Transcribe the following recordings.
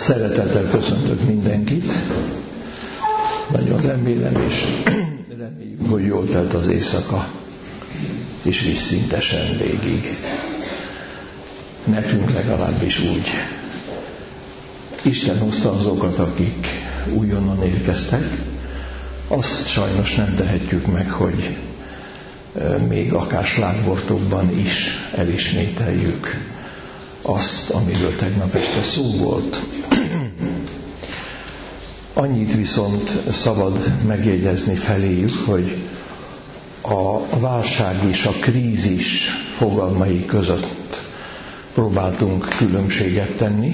Szeretettel köszöntök mindenkit. Nagyon remélem, és reméljük, hogy jól telt az éjszaka, és vízszintesen végig. Nekünk legalábbis úgy. Isten hozta azokat, akik újonnan érkeztek. Azt sajnos nem tehetjük meg, hogy még akár slágvortokban is elismételjük azt, amiről tegnap este szó volt. Annyit viszont szabad megjegyezni feléjük, hogy a válság és a krízis fogalmai között próbáltunk különbséget tenni,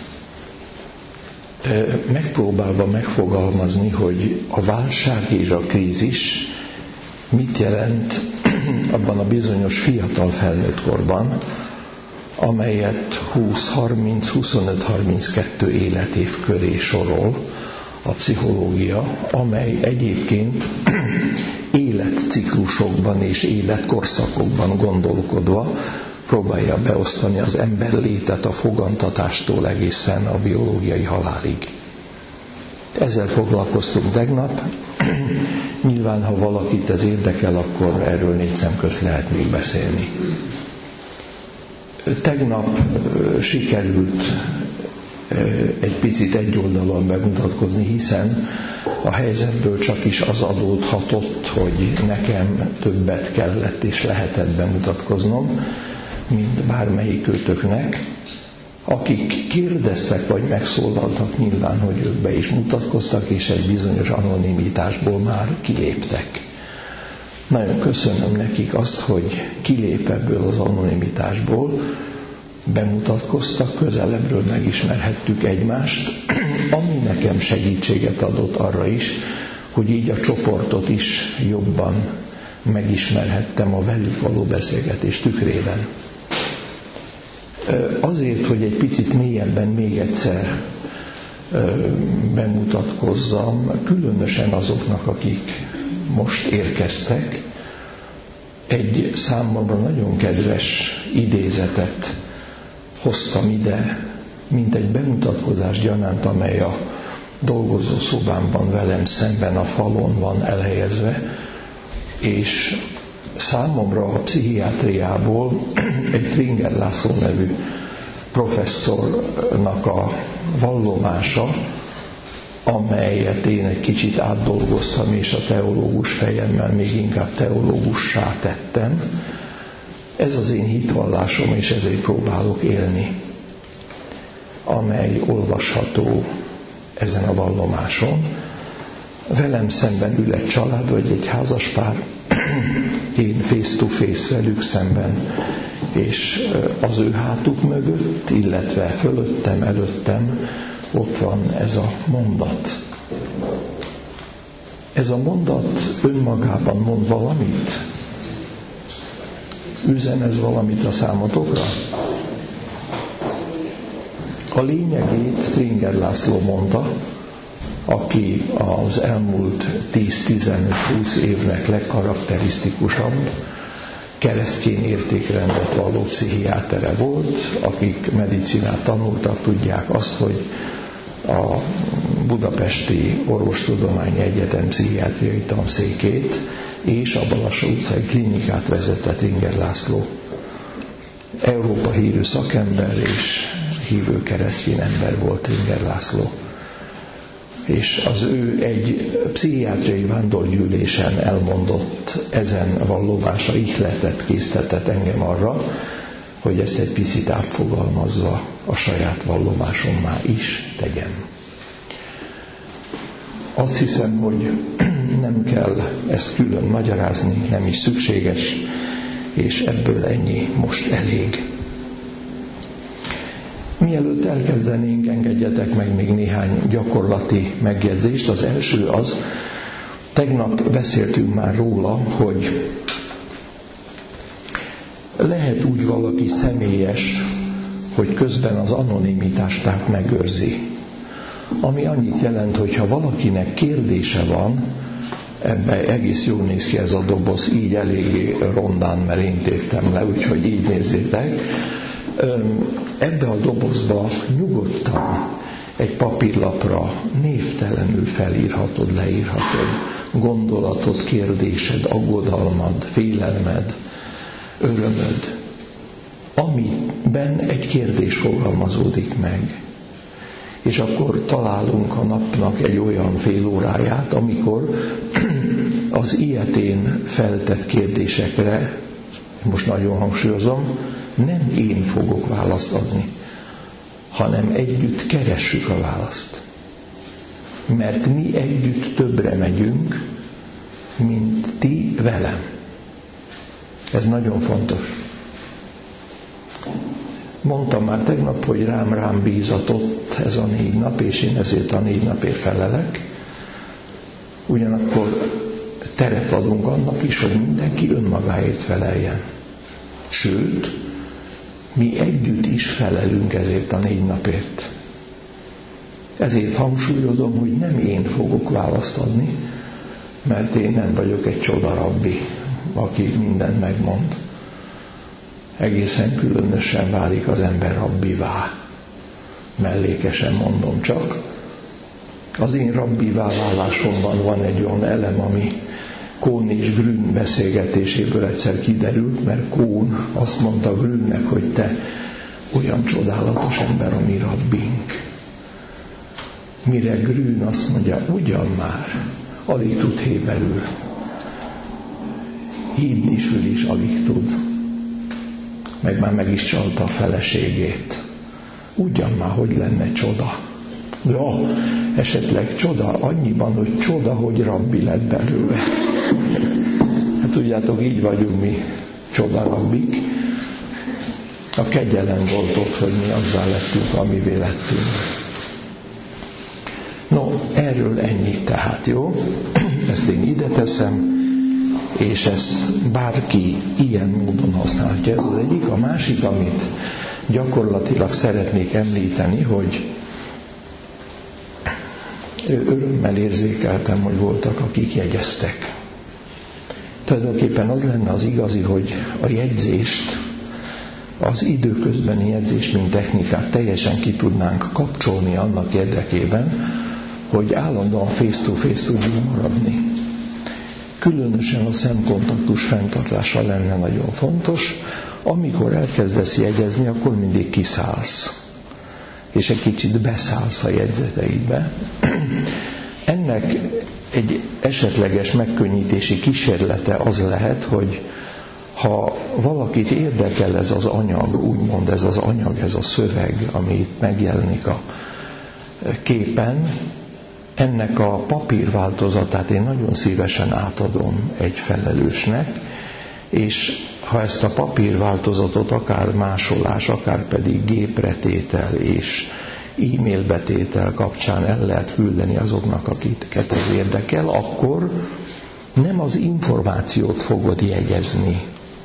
megpróbálva megfogalmazni, hogy a válság és a krízis mit jelent abban a bizonyos fiatal felnőtt korban, amelyet 20-30, 25-32 életév köré sorol a pszichológia, amely egyébként életciklusokban és életkorszakokban gondolkodva próbálja beosztani az ember létet a fogantatástól egészen a biológiai halálig. Ezzel foglalkoztunk tegnap. Nyilván, ha valakit ez érdekel, akkor erről négy szem közt lehet még beszélni. Tegnap sikerült egy picit egyoldalúan bemutatkozni, hiszen a helyzetből csak is az adódhatott, hogy nekem többet kellett és lehetett bemutatkoznom, mint bármelyik őtöknek. Akik kérdeztek vagy megszólaltak, nyilván, hogy ők be is mutatkoztak, és egy bizonyos anonimitásból már kiléptek. Nagyon köszönöm nekik azt, hogy kilép ebből az anonimitásból, bemutatkoztak, közelebbről megismerhettük egymást, ami nekem segítséget adott arra is, hogy így a csoportot is jobban megismerhettem a velük való beszélgetés tükrében. Azért, hogy egy picit mélyebben még egyszer bemutatkozzam, különösen azoknak, akik most érkeztek, egy számomra nagyon kedves idézetet hoztam ide, mint egy bemutatkozás gyanánt, amely a dolgozószobámban velem szemben a falon van elhelyezve, és számomra a pszichiátriából egy Tringer László nevű professzornak a vallomása, amelyet én egy kicsit átdolgoztam, és a teológus fejemmel még inkább teológussá tettem. Ez az én hitvallásom, és ezért próbálok élni, amely olvasható ezen a vallomáson. Velem szemben ül egy család, vagy egy házaspár, én face to face velük szemben, és az ő hátuk mögött, illetve fölöttem, előttem ott van ez a mondat. Ez a mondat önmagában mond valamit? Üzen ez valamit a számotokra? A lényegét Tringer László mondta, aki az elmúlt 10-15-20 évnek legkarakterisztikusabb keresztény értékrendet valló pszichiátere volt. Akik medicinát tanultak, tudják azt, hogy a Budapesti Orvostudományi Egyetem pszichiátriai tanszékét és a Balassa utcai klinikát vezette Tringer László. Európa hírű szakember és hívő keresztény ember volt Tringer László. És az ő egy pszichiátriai vándorgyűlésen elmondott ezen vallomása ihletet késztetett engem arra, hogy ezt egy picit átfogalmazva a saját vallomásommá is tegyem. Azt hiszem, hogy nem kell ezt külön magyarázni, nem is szükséges, és ebből ennyi most elég. Mielőtt elkezdenénk, engedjetek meg még néhány gyakorlati megjegyzést. Az első az, tegnap beszéltünk már róla, hogy lehet úgy valaki személyes, hogy közben az anonimitást megőrzi. Ami annyit jelent, hogy ha valakinek kérdése van, ebben egész jól néz ki ez a doboz, így eléggé rondán, mert én téptem le, úgyhogy így nézzétek. Ebbe a dobozba nyugodtan egy papírlapra névtelenül felírhatod, leírhatod gondolatod, kérdésed, aggodalmad, félelmed, örömöd, amiben egy kérdés fogalmazódik meg. És akkor találunk a napnak egy olyan fél óráját, amikor az ilyetén feltett kérdésekre, most nagyon hangsúlyozom, nem én fogok választ adni, hanem együtt keressük a választ. Mert mi együtt többre megyünk, mint ti velem. Ez nagyon fontos. Mondtam már tegnap, hogy rám bízatott ez a 4 nap, és én ezért a 4 napért felelek. Ugyanakkor teret adunk annak is, hogy mindenki önmagáért feleljen. Sőt, mi együtt is felelünk ezért a 4 napért. Ezért hangsúlyozom, hogy nem én fogok választ adni, mert én nem vagyok egy csodarabbi, aki mindent megmond. Egészen különösen válik az ember rabbivá. Mellékesen mondom csak. Az én rabbivá válásomban van egy olyan elem, ami Kohn és Grün beszélgetéséből egyszer kiderült, mert Kohn azt mondta Grünnek, hogy te olyan csodálatos ember, a mi rabbink. Mire Grün azt mondja, ugyan már, alig tud héberül. Jiddisül is alig tud. Meg is csalta a feleségét. Ugyan már, hogy lenne csoda. Ja, esetleg csoda annyiban, hogy csoda, hogy rabbi lett belőle. Hát tudjátok, így vagyunk mi csodarabbik. A kegyelem volt ott, hogy mi azzal lettünk, amivé lettünk. No, erről ennyit tehát, jó? Ezt én ide teszem, és ezt bárki ilyen módon használhatja. Ez az egyik. A másik, amit gyakorlatilag szeretnék említeni, hogy örömmel érzékeltem, hogy voltak, akik jegyeztek. Tulajdonképpen az lenne az igazi, hogy a jegyzést, az időközbeni jegyzést, mint technikát teljesen ki tudnánk kapcsolni annak érdekében, hogy állandóan face-to-face tudjunk maradni. Különösen a szemkontaktus fenntartása lenne nagyon fontos. Amikor elkezdesz jegyezni, akkor mindig kiszállsz. És egy kicsit beszállsz a jegyzeteidbe. Ennek egy esetleges megkönnyítési kísérlete az lehet, hogy ha valakit érdekel ez az anyag, úgymond ez az anyag, ez a szöveg, ami itt megjelenik a képen, ennek a papírváltozatát én nagyon szívesen átadom egy felelősnek, és ha ezt a papírváltozatot akár másolás, akár pedig gépretétel és e-mailbetétel kapcsán el lehet küldeni azoknak, akiket ez érdekel, akkor nem az információt fogod jegyezni,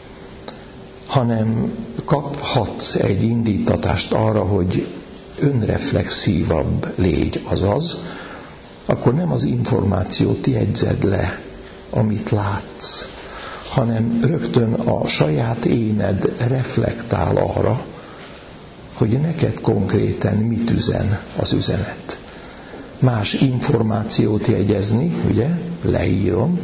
hanem kaphatsz egy indítatást arra, hogy önreflexívabb légy, azaz, akkor nem az információt jegyzed le, amit látsz, hanem rögtön a saját éned reflektál arra, hogy neked konkrétan mit üzen az üzenet. Más információt jegyezni, ugye, leírom,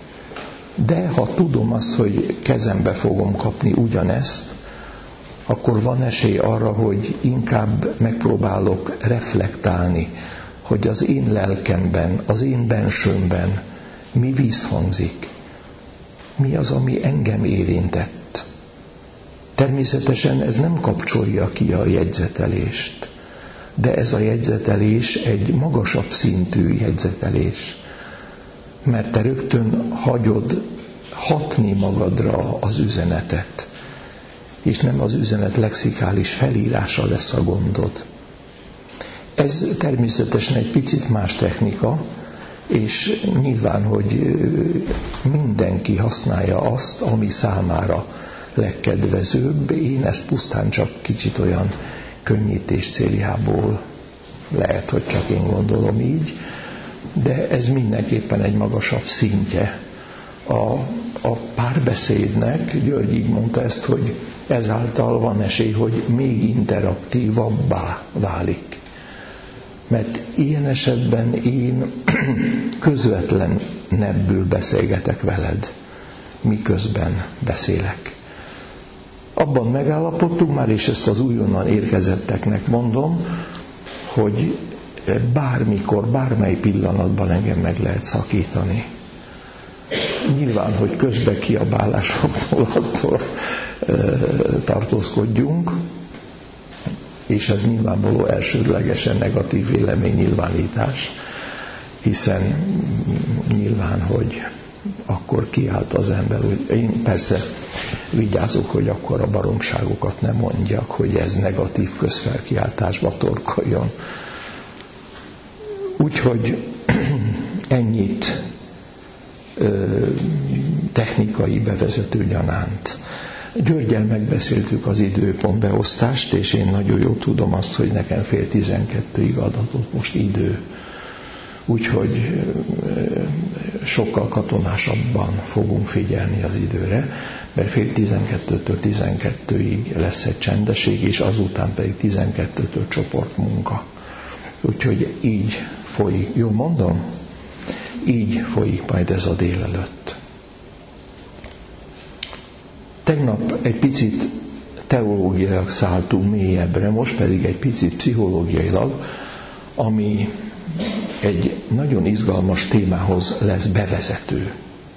de ha tudom azt, hogy kezembe fogom kapni ugyanezt, akkor van esély arra, hogy inkább megpróbálok reflektálni, hogy az én lelkemben, az én bensőmben mi visszhangzik. Mi az, ami engem érintett. Természetesen ez nem kapcsolja ki a jegyzetelést, de ez a jegyzetelés egy magasabb szintű jegyzetelés. Mert te rögtön hagyod hatni magadra az üzenetet, és nem az üzenet lexikális felírása lesz a gondod. Ez természetesen egy picit más technika, és nyilván, hogy mindenki használja azt, ami számára legkedvezőbb. Én ezt pusztán csak kicsit olyan könnyítés céljából, lehet, hogy csak én gondolom így, de ez mindenképpen egy magasabb szintje a párbeszédnek. György így mondta ezt, hogy ezáltal van esély, hogy még interaktívabbá válik. Mert ilyen esetben én közvetlenebbül beszélgetek veled, miközben beszélek. Abban megállapodtunk már, és ezt az újonnan érkezetteknek mondom, hogy bármikor, bármely pillanatban engem meg lehet szakítani. Nyilván, hogy közbe kiabálásoktól attól tartózkodjunk, és ez nyilvánvaló elsődlegesen negatív véleménynyilvánítás, hiszen nyilván, hogy akkor kiállt az ember, hogy én persze vigyázok, hogy akkor a baromságokat nem mondjak, hogy ez negatív közfelkiáltásba torkoljon. Úgyhogy ennyit technikai bevezető gyanánt. Györggyel megbeszéltük az időpontbeosztást, és én nagyon jól tudom azt, hogy nekem 11:30 adatott most idő. Úgyhogy sokkal katonásabban fogunk figyelni az időre, mert 11:30-től 12-ig lesz egy csendesség, és azután pedig 12-től csoportmunka. Úgyhogy így folyik. Jól mondom? Így folyik majd ez a délelőtt. Tegnap egy picit teológiailag szálltunk mélyebbre, most pedig egy picit pszichológiailag, ami egy nagyon izgalmas témához lesz bevezető.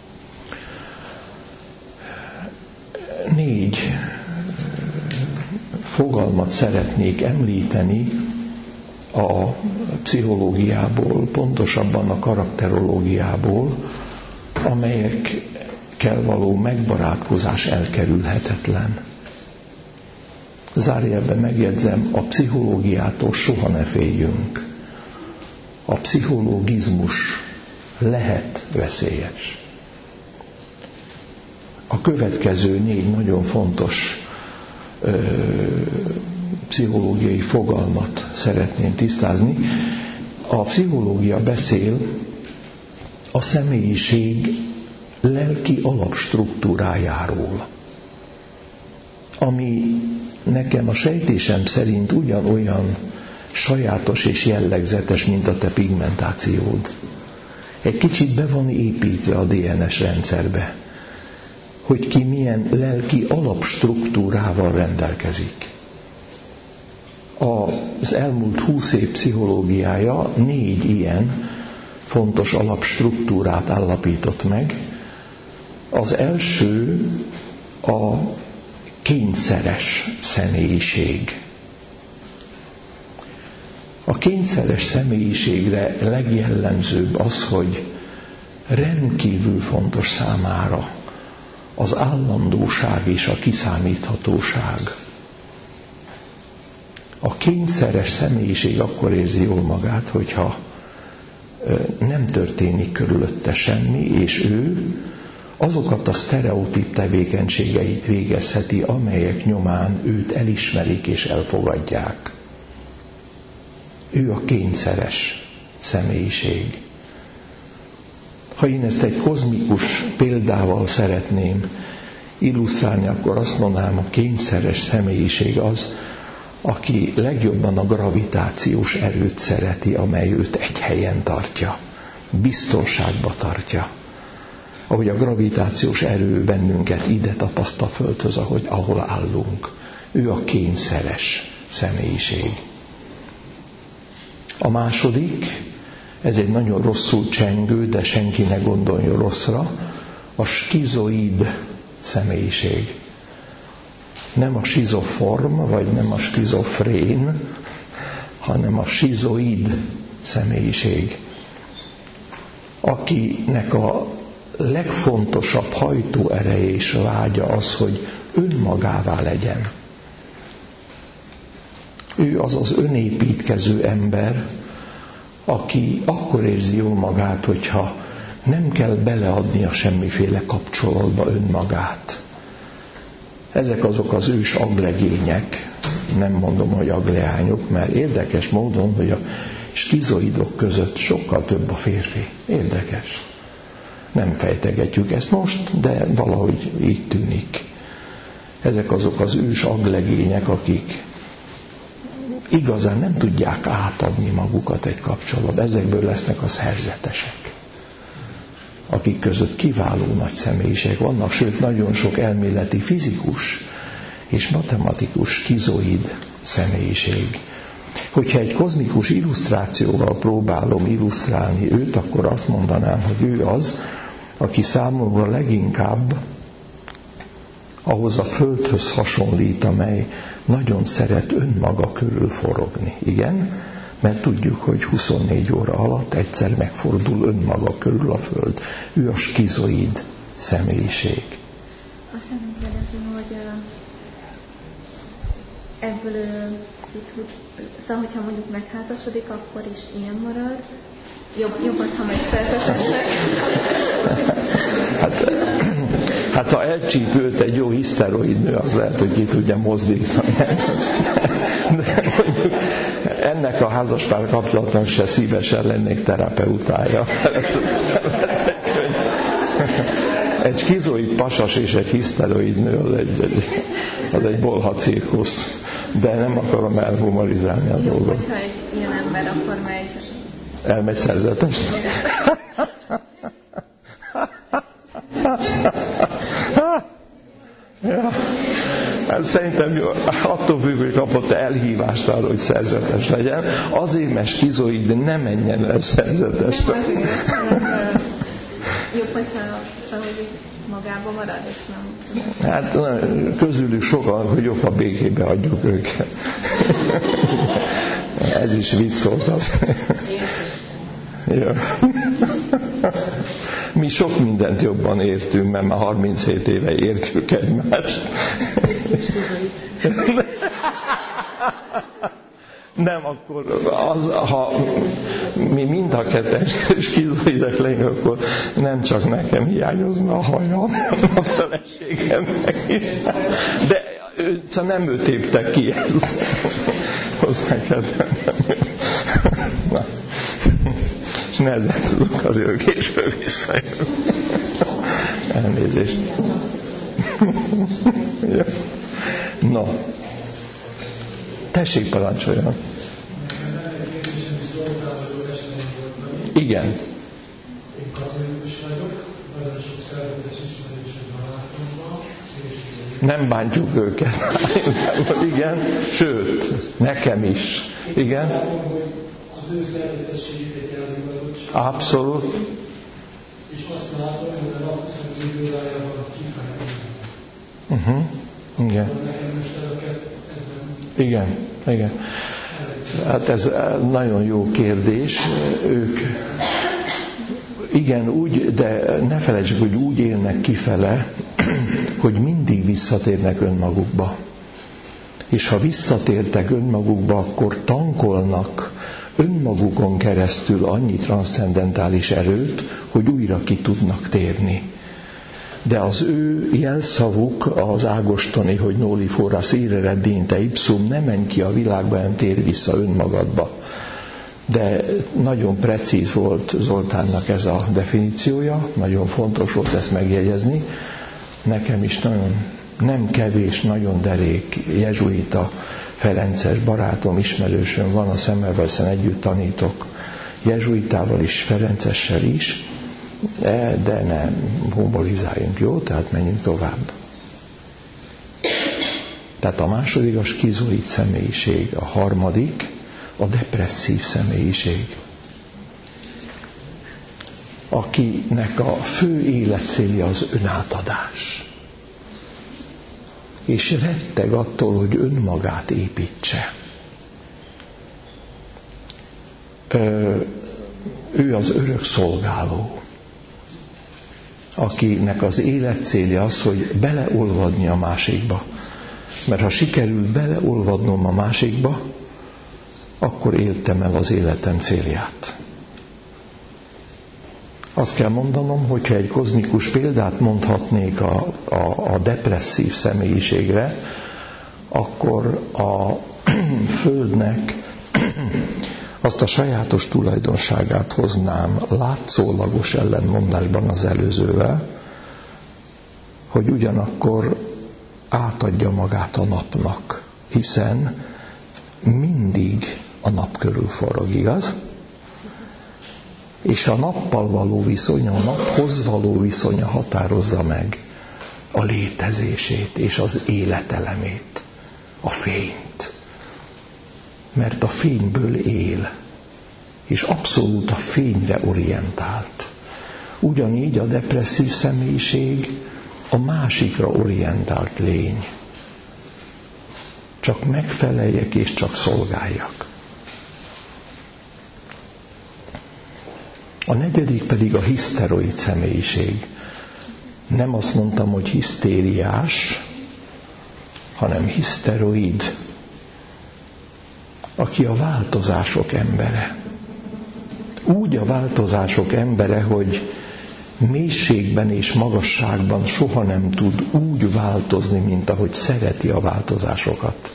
4 fogalmat szeretnék említeni a pszichológiából, pontosabban a karakterológiából, amelyekkel való megbarátkozás elkerülhetetlen. Zárójelben megjegyzem, a pszichológiától soha ne féljünk. A pszichológizmus lehet veszélyes. A következő 4 nagyon fontos pszichológiai fogalmat szeretném tisztázni. A pszichológia beszél a személyiség lelki alapstruktúrájáról, ami nekem a sejtésem szerint ugyanolyan sajátos és jellegzetes, mint a te pigmentációd. Egy kicsit be van építve a DNS rendszerbe, hogy ki milyen lelki alapstruktúrával rendelkezik. Az elmúlt 20 év pszichológiája 4 ilyen fontos alapstruktúrát állapított meg. Az első a kényszeres személyiség. A kényszeres személyiségre legjellemzőbb az, hogy rendkívül fontos számára az állandóság és a kiszámíthatóság. A kényszeres személyiség akkor érzi jól magát, hogyha nem történik körülötte semmi, és ő azokat a sztereotíp tevékenységeit végezheti, amelyek nyomán őt elismerik és elfogadják. Ő a kényszeres személyiség. Ha én ezt egy kozmikus példával szeretném illusztrálni, akkor azt mondanám, a kényszeres személyiség az, aki legjobban a gravitációs erőt szereti, amely őt egy helyen tartja, biztonságba tartja. Ahogy a gravitációs erő bennünket ide tapaszt a földhöz, ahol állunk. Ő a kényszeres személyiség. A második, ez egy nagyon rosszul csengő, de senki ne gondoljon rosszra, a skizoid személyiség. Nem a skizoform, vagy nem a skizofrén, hanem a skizoid személyiség, akinek a legfontosabb hajtóereje és vágya az, hogy önmagává legyen. Ő az az önépítkező ember, aki akkor érzi jól magát, hogyha nem kell beleadnia semmiféle kapcsolatba önmagát. Ezek azok az ős aglegények, nem mondom, hogy agleányok, mert érdekes módon, hogy a skizoidok között sokkal több a férfi. Érdekes. Nem fejtegetjük ezt most, de valahogy így tűnik. Ezek azok az ős aglegények, akik igazán nem tudják átadni magukat egy kapcsolatban. Ezekből lesznek a szerzetesek, akik között kiváló nagy személyiségek vannak, sőt nagyon sok elméleti fizikus és matematikus schizoid személyiség. Hogyha egy kozmikus illusztrációval próbálom illusztrálni őt, akkor azt mondanám, hogy ő az, aki számomra leginkább ahhoz a Földhöz hasonlít, amely nagyon szeret önmaga körül forogni. Igen? Mert tudjuk, hogy 24 óra alatt egyszer megfordul önmaga körül a Föld. Ő a skizoid személyiség. Azt szeretném kérdezni, hogy ebből szóval, hogyha mondjuk megházasodik, akkor is ilyen marad. Jobb az, ha megszerzetesnek. Hát ha elcsípőt egy jó hiszteroidnő, az lehet, hogy ki tudja mozdítani. De mondjuk ennek a házaspár kapcsolatnak se szívesen lennék terapeutája. Egy skizoid pasas és egy hiszteroidnő az egy bolha cirkusz. De nem akarom elhumorizálni a dolgot. Hogyha egy ilyen ember, akkor megy. Elmegy szerzetes? Ja. Hát szerintem jó, attól függ, hogy kapott elhívást arra, hogy szerzetes legyen. Azért, mert skizoid, de ne menjen el szerzetesre. Nem azért, jobb, hogyha hogy magában marad, és nem... Hát közülük sokan, hogy jobb, ha békébe adjuk őket. Ez is vicc volt az. Ja. Mi sok mindent jobban értünk, mert már 37 éve értjük egymást. Nem, akkor az, ha mi mind a ketten skizoidek lenni, akkor nem csak nekem hiányozna a hajam, a feleségemnek is. De nem ő tépte ki ezt. Hozzá kell tennem. Na. És nehezen tudok az örgésből visszajönni. Elnézést. Ja. No. Tessék, parancsoljon. Igen. Én katolikus vagyok, nagyon sok szerzetes ismerősöm barátomban. Nem bántjuk őket. Igen, sőt, nekem is. Igen. Az ő szerzetességét elmondott. Abszolút. És azt látom, hogy a nap 24 órájában kifejezem. Igen. Nekem most ez a Igen, igen. Hát ez nagyon jó kérdés. Ők igen, úgy, de ne felejtsük, hogy úgy élnek kifele, hogy mindig visszatérnek önmagukba. És ha visszatértek önmagukba, akkor tankolnak önmagukon keresztül annyi transzcendentális erőt, hogy újra ki tudnak térni. De az ő jelszavuk, az ágostoni, hogy noli foras ire reddinte ipsum, nem menj ki a világba, nem tér vissza önmagadba. De nagyon precíz volt Zoltánnak ez a definíciója, nagyon fontos volt ezt megjegyezni. Nekem is nagyon, nem kevés, nagyon derék jezsuita ferences barátom, ismerősöm van, a Semmelweisen együtt tanítok jezsuitával is, ferencessel is, de nem humorizáljunk, jó? Tehát menjünk tovább. Tehát a második a skizoid személyiség, a harmadik a depresszív személyiség, akinek a fő életcélja az önátadás. És retteg attól, hogy önmagát építse. Ő az örök szolgáló, akinek az életcélja az, hogy beleolvadni a másikba. Mert ha sikerül beleolvadnom a másikba, akkor éltem el az életem célját. Azt kell mondanom, hogyha egy kozmikus példát mondhatnék a depresszív személyiségre, akkor a Földnek azt a sajátos tulajdonságát hoznám látszólagos ellenmondásban az előzővel, hogy ugyanakkor átadja magát a napnak, hiszen mindig a nap körül forog, igaz? És a nappal való viszonya, a naphoz való viszonya határozza meg a létezését és az életelemét, a fényt. Mert a fényből él, és abszolút a fényre orientált. Ugyanígy a depresszív személyiség a másikra orientált lény. Csak megfeleljek és csak szolgáljak. A negyedik pedig a hiszteroid személyiség. Nem azt mondtam, hogy hisztériás, hanem hiszteroid, aki a változások embere. Úgy a változások embere, hogy mélységben és magasságban soha nem tud úgy változni, mint ahogy szereti a változásokat.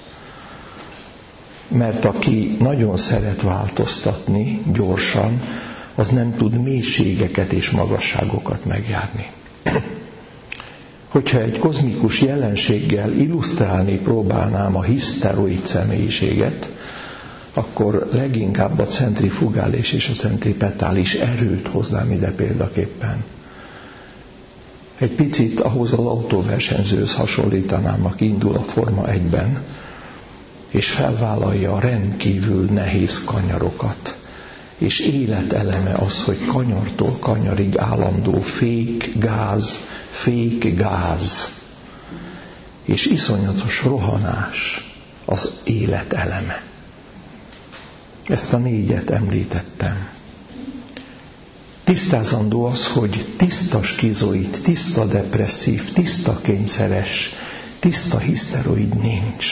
Mert aki nagyon szeret változtatni gyorsan, az nem tud mélységeket és magasságokat megjárni. Hogyha egy kozmikus jelenséggel illusztrálni próbálnám a hiszteroid személyiséget, akkor leginkább a centrifugális és a centripetális erőt hoznám ide példaképpen. Egy picit ahhoz az autóversenyzőhöz hasonlítanám, aki indul a Forma 1-ben, és felvállalja a rendkívül nehéz kanyarokat. És életeleme az, hogy kanyartól kanyarig állandó fék, gáz, és iszonyatos rohanás az életeleme. Ezt a 4 említettem. Tisztázandó az, hogy tiszta skizoid, tiszta depresszív, tiszta kényszeres, tiszta hiszteroid nincs,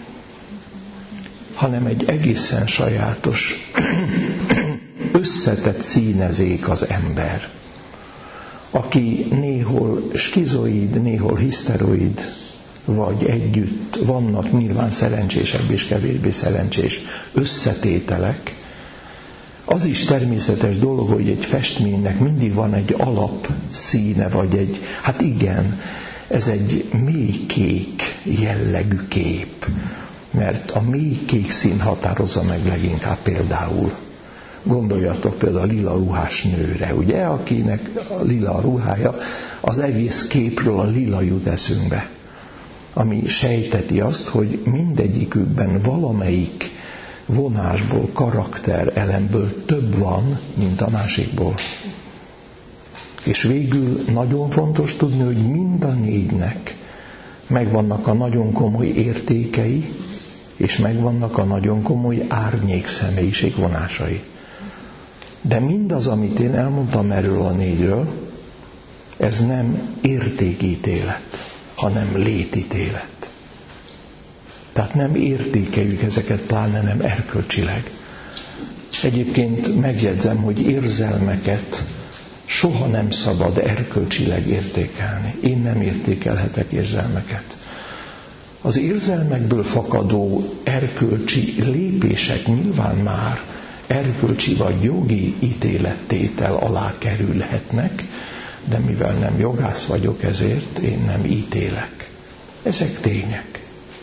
hanem egy egészen sajátos, összetett színezék az ember, aki néhol skizoid, néhol hiszteroid, vagy együtt vannak nyilván szerencsésebb és kevésbé szerencsés összetételek. Az is természetes dolog, hogy egy festménynek mindig van egy alapszíne, vagy hát igen, ez egy mélykék jellegű kép, mert a mélykék szín határozza meg leginkább például. Gondoljatok például a lila ruhás nőre, ugye, akinek a lila ruhája, az egész képről a lila jut eszünkbe, ami sejteti azt, hogy mindegyikükben valamelyik vonásból, karakterelemből több van, mint a másikból. És végül nagyon fontos tudni, hogy mind a 4-nek megvannak a nagyon komoly értékei, és megvannak a nagyon komoly árnyék személyiség vonásai. De mindaz, amit én elmondtam erről a 4-ről, ez nem értékítélet, hanem létítélet. Tehát nem értékeljük ezeket, pláne nem erkölcsileg. Egyébként megjegyzem, hogy érzelmeket soha nem szabad erkölcsileg értékelni. Én nem értékelhetek érzelmeket. Az érzelmekből fakadó erkölcsi lépések nyilván már erkölcsi vagy jogi ítélettétel alá kerülhetnek, de mivel nem jogász vagyok, ezért én nem ítélek. Ezek tények.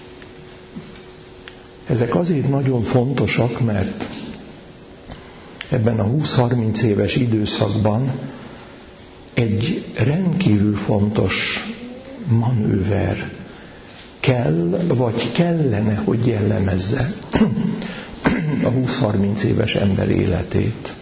Ezek azért nagyon fontosak, mert ebben a 20-30 éves időszakban egy rendkívül fontos manőver kell, vagy kellene, hogy jellemezze a 20-30 éves ember életét,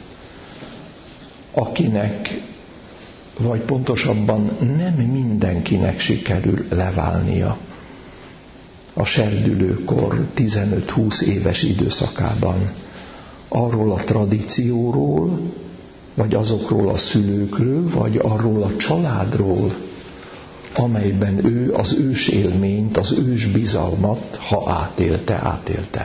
akinek, vagy pontosabban nem mindenkinek sikerül leválnia a serdülőkor 15-20 éves időszakában arról a tradícióról, vagy azokról a szülőkről, vagy arról a családról, amelyben ő az ős élményt, az ős bizalmat, ha átélte.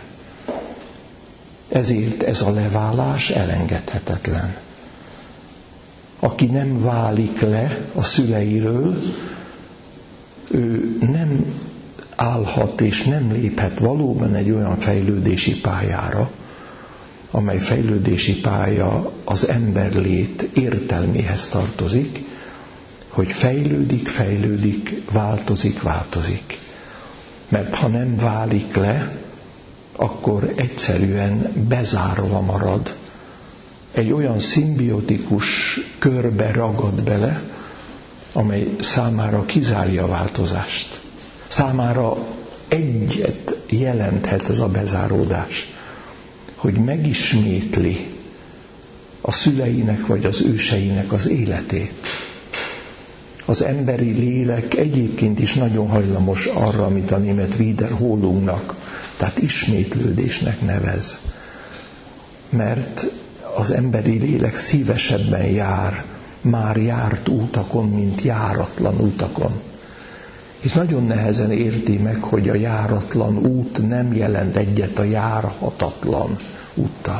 Ezért ez a leválás elengedhetetlen. Aki nem válik le a szüleiről, ő nem állhat és nem léphet valóban egy olyan fejlődési pályára, amely fejlődési pálya az emberlét értelméhez tartozik, hogy fejlődik, változik. Mert ha nem válik le, akkor egyszerűen bezárva marad. Egy olyan szimbiotikus körbe ragad bele, amely számára kizárja a változást. Számára egyet jelenthet ez a bezáródás, hogy megismétli a szüleinek vagy az őseinek az életét. Az emberi lélek egyébként is nagyon hajlamos arra, amit a német Wiederholungnak, tehát ismétlődésnek nevez. Mert az emberi lélek szívesebben jár, már járt útakon, mint járatlan útakon. És nagyon nehezen érti meg, hogy a járatlan út nem jelent egyet a járhatatlan úttal.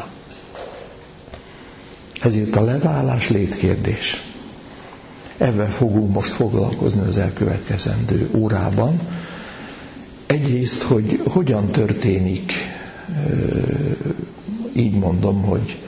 Ezért a leválás létkérdés. Ebben fogunk most foglalkozni az elkövetkezendő órában. Egyrészt, hogy hogyan történik, így mondom, hogy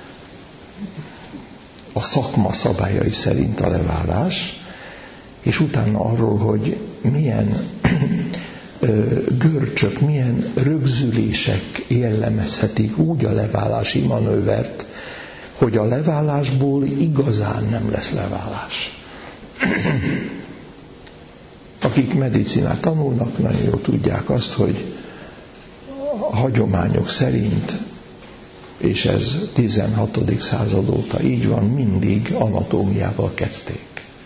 a szakma szabályai szerint a leválás, és utána arról, hogy milyen görcsök, milyen rögzülések jellemezhetik úgy a leválási manővert, hogy a leválásból igazán nem lesz leválás. Akik medicinát tanulnak, nagyon jól tudják azt, hogy a hagyományok szerint, és ez 16. század óta így van, mindig anatómiával kezdték.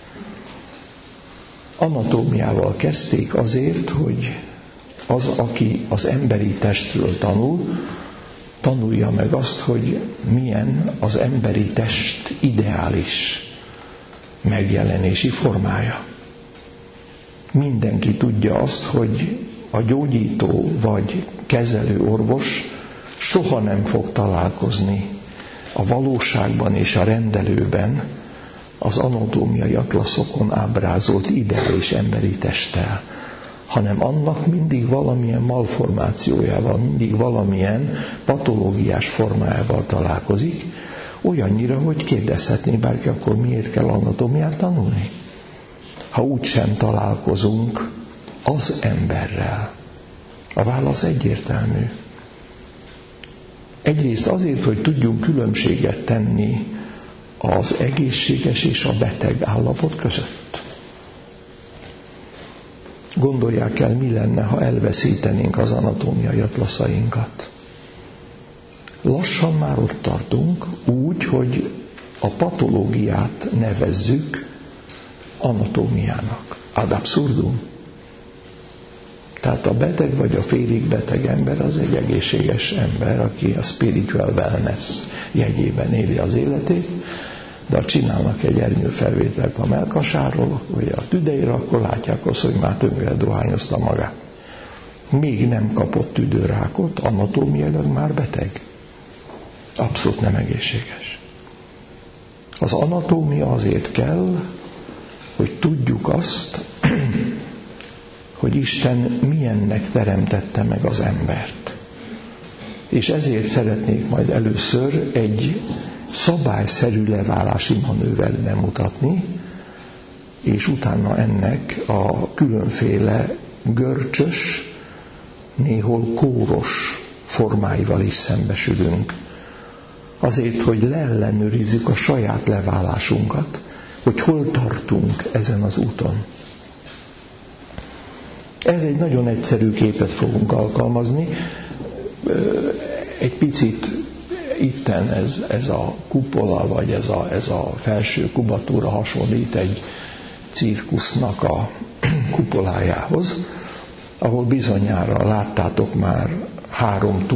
Anatómiával kezdték azért, hogy az, aki az emberi testről tanulja meg azt, hogy milyen az emberi test ideális megjelenési formája. Mindenki tudja azt, hogy a gyógyító vagy kezelő orvos soha nem fog találkozni a valóságban és a rendelőben az anatómiai atlaszokon ábrázolt ideális emberi testtel, hanem annak mindig valamilyen malformációjával, mindig valamilyen patológiás formájával találkozik, olyannyira, hogy kérdezhetné bárki, akkor miért kell anatómiát tanulni? Ha úgysem találkozunk az emberrel. A válasz egyértelmű. Egyrészt azért, hogy tudjunk különbséget tenni az egészséges és a beteg állapot között. Gondolják el, mi lenne, ha elveszítenénk az anatómiai atlaszainkat. Lassan már ott tartunk, úgy, hogy a patológiát nevezzük anatómiának. Ad absurdum. Tehát a beteg vagy a félig beteg ember az egy egészséges ember, aki a spiritual wellness jegyében éli az életét, de ha csinálnak egy ernyőfelvételt a mellkasáról, vagy a tüdeire, akkor látják azt, hogy már tönkre dohányozta magát. Még nem kapott tüdőrákot, anatómiailag már beteg. Abszolút nem egészséges. Az anatómia azért kell, hogy tudjuk azt, hogy Isten milyennek teremtette meg az embert. És ezért szeretnék majd először egy szabályszerű leválási manővert bemutatni, és utána ennek a különféle görcsös, néhol kóros formáival is szembesülünk. Azért, hogy leellenőrizzük a saját leválásunkat, hogy hol tartunk ezen az úton. Ez egy nagyon egyszerű képet fogunk alkalmazni. Egy picit itten ez a kupola, vagy ez a felső kubatúra hasonlít egy cirkusznak a kupolájához, ahol bizonyára láttátok már három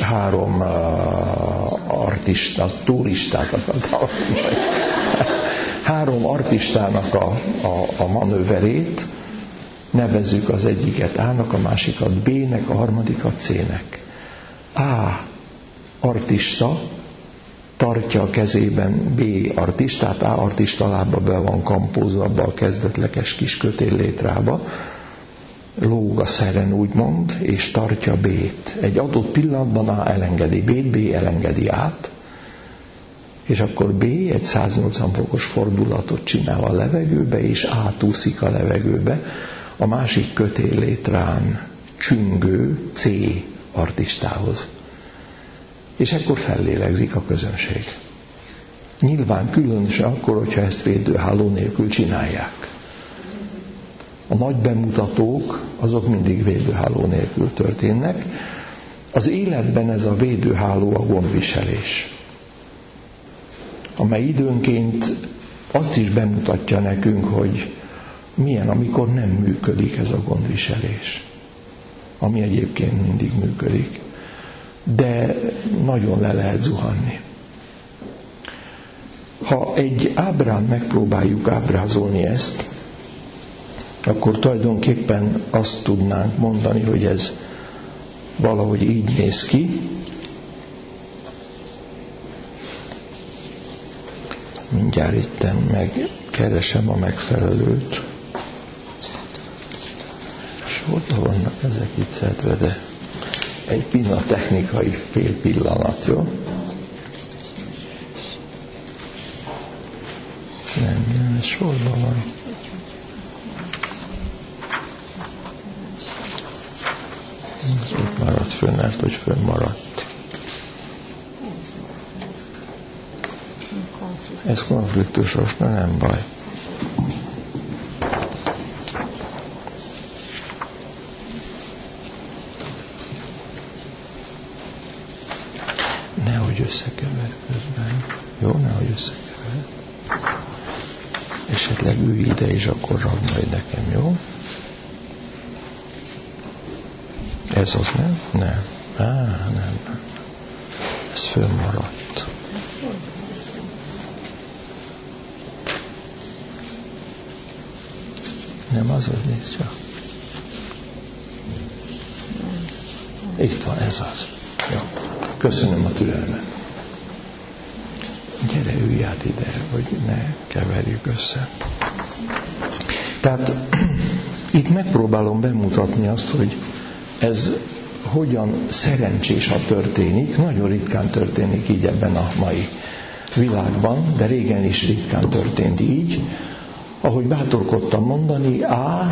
artistának a manőverét, nevezzük az egyiket A-nak, a másikat B-nek, a harmadikat C-nek. A artista tartja a kezében B artistát, A artista lába be van kampózva abba a kezdetleges kis kötéllétrába, lóg a szeren úgymond, és tartja B-t. Egy adott pillanatban A elengedi B-t, B elengedi A-t, és akkor B egy 180 fokos fordulatot csinál a levegőbe, és átúszik a levegőbe, a másik kötéllétrán csüngő C artistához. És ekkor fellélegzik a közönség. Nyilván különösen akkor, hogyha ezt védőháló nélkül csinálják. A nagy bemutatók, azok mindig védőháló nélkül történnek. Az életben ez a védőháló a gondviselés, amely időnként azt is bemutatja nekünk, hogy milyen, amikor nem működik ez a gondviselés, ami egyébként mindig működik, de nagyon le lehet zuhanni. Ha egy ábrán megpróbáljuk ábrázolni ezt, akkor tulajdonképpen azt tudnánk mondani, hogy ez valahogy így néz ki. Mindjárt itten megkeresem a megfelelőt. Sorban vannak ezek itt szedve, de egy pillanat, technikai fél pillanat, jó? Nem, ez sorban van. Ott maradt fönn, lehet, hogy fönn maradt. Ez konfliktusos, de nem baj. Nehogy összekever közben. Jó, nehogy összekever. Esetleg ülj ide, és akkor ragd majd nekem, jó? Ez az nem? Nem. Nem. Ez fönnmaradt. Nem az, nézd csak. Itt van, ez az. Jó. Köszönöm a türelmet. Gyere, ülj át ide, hogy ne keverjük össze. Tehát itt megpróbálom bemutatni azt, hogy ez hogyan szerencsésen történik, nagyon ritkán történik így ebben a mai világban, de régen is ritkán történt így, ahogy bátorkodtam mondani, A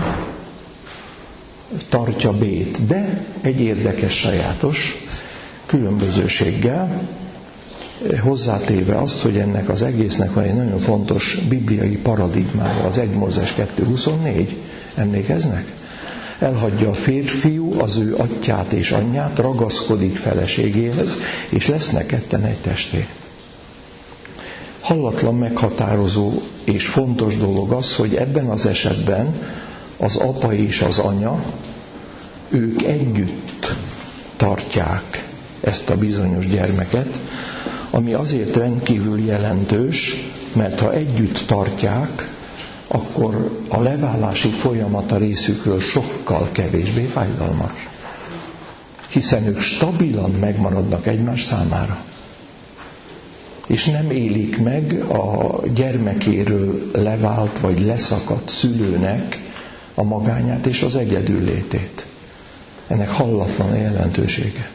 tartja B-t, de egy érdekes, sajátos különbözőséggel, hozzátéve azt, hogy ennek az egésznek van egy nagyon fontos bibliai paradigmája, az 1 Mózes 2.24, emlékeznek? Elhagyja a férfiú az ő atyát és anyját, ragaszkodik feleségéhez, és lesznek ketten egy testvér. Hallatlan, meghatározó és fontos dolog az, hogy ebben az esetben az apa és az anya, ők együtt tartják ezt a bizonyos gyermeket, ami azért rendkívül jelentős, mert ha együtt tartják, akkor a leválási folyamata részükről sokkal kevésbé fájdalmas. Hiszen ők stabilan megmaradnak egymás számára. És nem élik meg a gyermekéről levált vagy leszakadt szülőnek a magányát és az egyedüllétét. Ennek hallatlan jelentősége.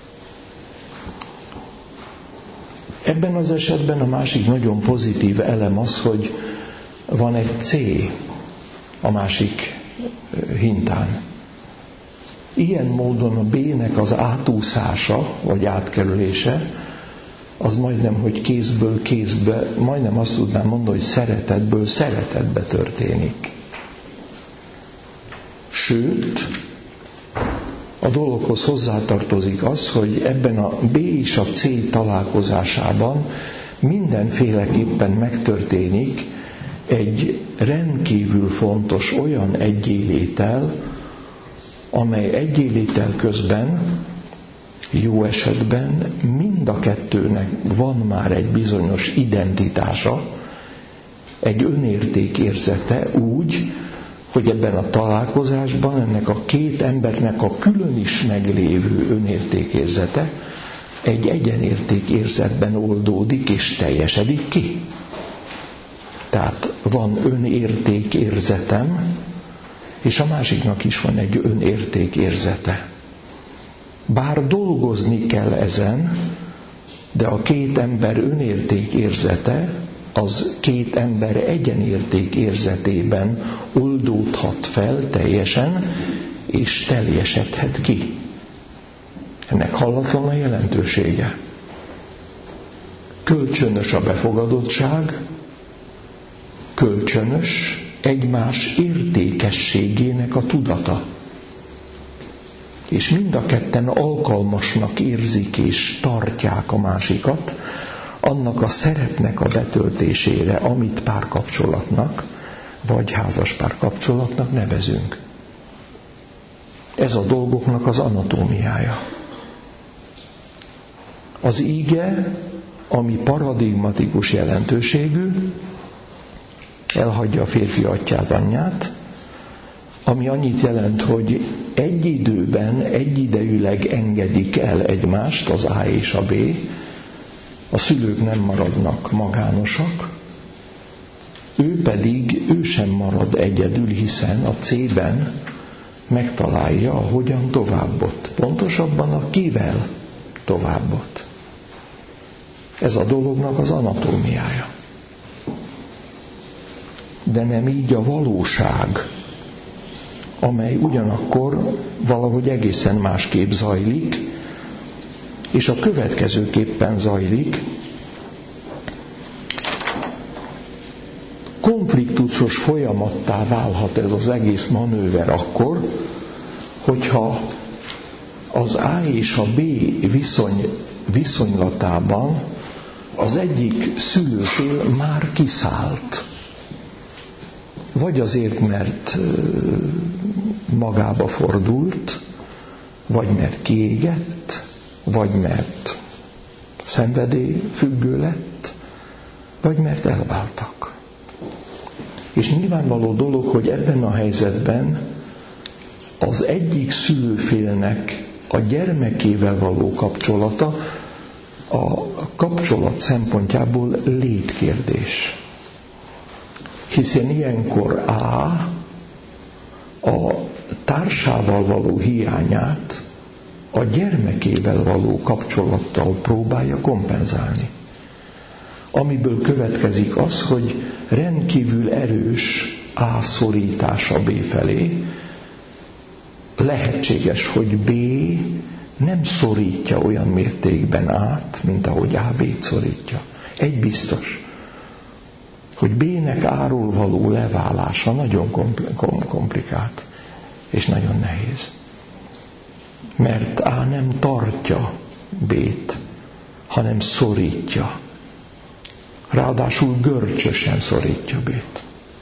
Ebben az esetben a másik nagyon pozitív elem az, hogy van egy C a másik hintán. Ilyen módon a B-nek az átúszása, vagy átkerülése, az majdnem, hogy kézből kézbe, majdnem azt tudnám mondani, hogy szeretetből szeretetbe történik. Sőt, a dologhoz hozzátartozik az, hogy ebben a B és a C találkozásában mindenféleképpen megtörténik egy rendkívül fontos olyan egyélétel, amely egyélétel közben jó esetben mind a kettőnek van már egy bizonyos identitása, egy önértékérzete úgy, hogy ebben a találkozásban ennek a két embernek a külön is meglévő önértékérzete egy egyenértékérzetben oldódik és teljesedik ki. Tehát van önértékérzetem, és a másiknak is van egy önértékérzete. Bár dolgozni kell ezen, de a két ember önértékérzete az két ember egyenérték érzetében oldódhat fel teljesen, és teljesedhet ki. Ennek hallatlan a jelentősége. Kölcsönös a befogadottság, kölcsönös egymás értékességének a tudata. És mind a ketten alkalmasnak érzik és tartják a másikat annak a szerepnek a betöltésére, amit párkapcsolatnak vagy házaspárkapcsolatnak nevezünk. Ez a dolgoknak az anatómiája. Az íge, ami paradigmatikus jelentőségű, elhagyja a férfi atyát, anyját, ami annyit jelent, hogy egy időben, egyidejűleg engedik el egymást, az A és a B, a szülők nem maradnak magánosak, ő sem marad egyedül, hiszen a C-ben megtalálja, hogyan továbbot. Pontosabban a kivel továbbot. Ez a dolognak az anatómiája. De nem így a valóság, amely ugyanakkor valahogy egészen másképp zajlik, és a következőképpen zajlik. Konfliktusos folyamattá válhat ez az egész manőver akkor, hogyha az A és a B viszonylatában az egyik szülőfél már kiszállt. Vagy azért, mert magába fordult, vagy mert kiégett, vagy mert szenvedélyfüggő lett, vagy mert elváltak. És nyilvánvaló dolog, hogy ebben a helyzetben az egyik szülőfélnek a gyermekével való kapcsolata a kapcsolat szempontjából létkérdés. Hiszen ilyenkor a társával való hiányát a gyermekével való kapcsolattal próbálja kompenzálni. Amiből következik az, hogy rendkívül erős A szorítása B felé. Lehetséges, hogy B nem szorítja olyan mértékben át, mint ahogy A B-t szorítja. Egy biztos, hogy B-nek A-ról való leválása nagyon komplikált, és nagyon nehéz. Mert A nem tartja B-t, hanem szorítja. Ráadásul görcsösen szorítja B-t.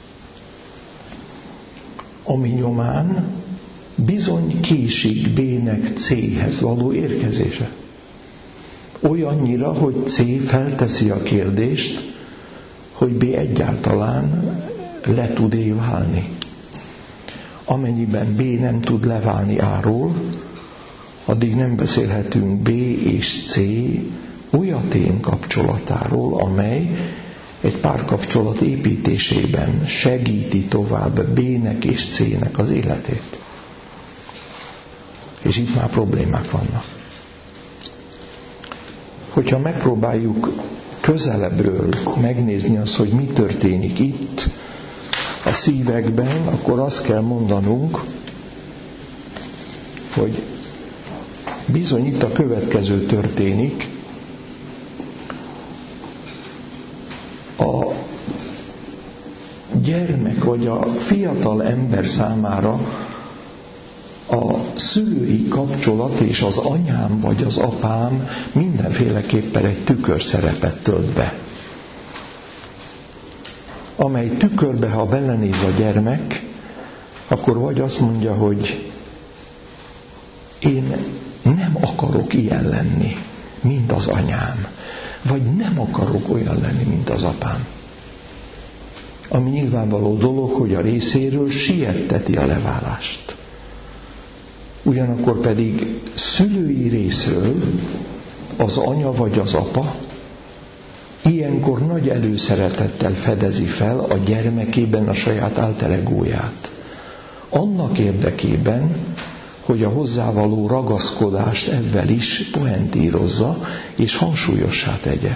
Ami nyomán bizony késik B-nek C-hez való érkezése. Olyannyira, hogy C felteszi a kérdést, hogy B egyáltalán le tud-e válni. Amennyiben B nem tud leválni A-ról, addig nem beszélhetünk B és C olyatén kapcsolatáról, amely egy párkapcsolat építésében segíti tovább B-nek és C-nek az életét. És itt már problémák vannak. Hogyha megpróbáljuk közelebbről megnézni azt, hogy mi történik itt a szívekben, akkor azt kell mondanunk, hogy bizony itt a következő történik. A gyermek vagy a fiatal ember számára a szülői kapcsolat és az anyám vagy az apám mindenféleképpen egy tükörszerepet tölt be. Amely tükörbe, ha belenéz a gyermek, akkor vagy azt mondja, hogy én nem akarok ilyen lenni, mint az anyám, vagy nem akarok olyan lenni, mint az apám. Ami nyilvánvaló dolog, hogy a részéről sietteti a leválást. Ugyanakkor pedig szülői részről az anya vagy az apa ilyenkor nagy előszeretettel fedezi fel a gyermekében a saját alter egóját. Annak érdekében, hogy a hozzávaló ragaszkodást ezzel is poentírozza és hangsúlyossá tegye.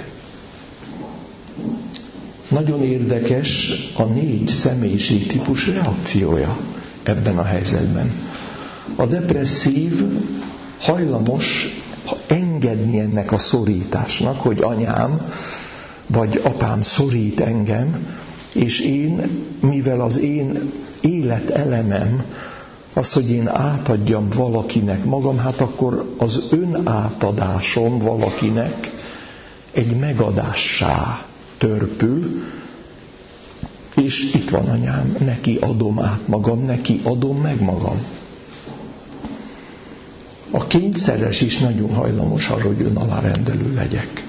Nagyon érdekes a 4 személyiségtípus reakciója ebben a helyzetben. A depresszív hajlamos engedni ennek a szorításnak, hogy anyám vagy apám szorít engem, és én, mivel az én életelemem az, hogy én átadjam valakinek magam, hát akkor az önátadásom valakinek egy megadássá törpül, és itt van anyám, neki adom át magam, neki adom meg magam. A kényszeres is nagyon hajlamos arra, hogy önalárendelő legyek.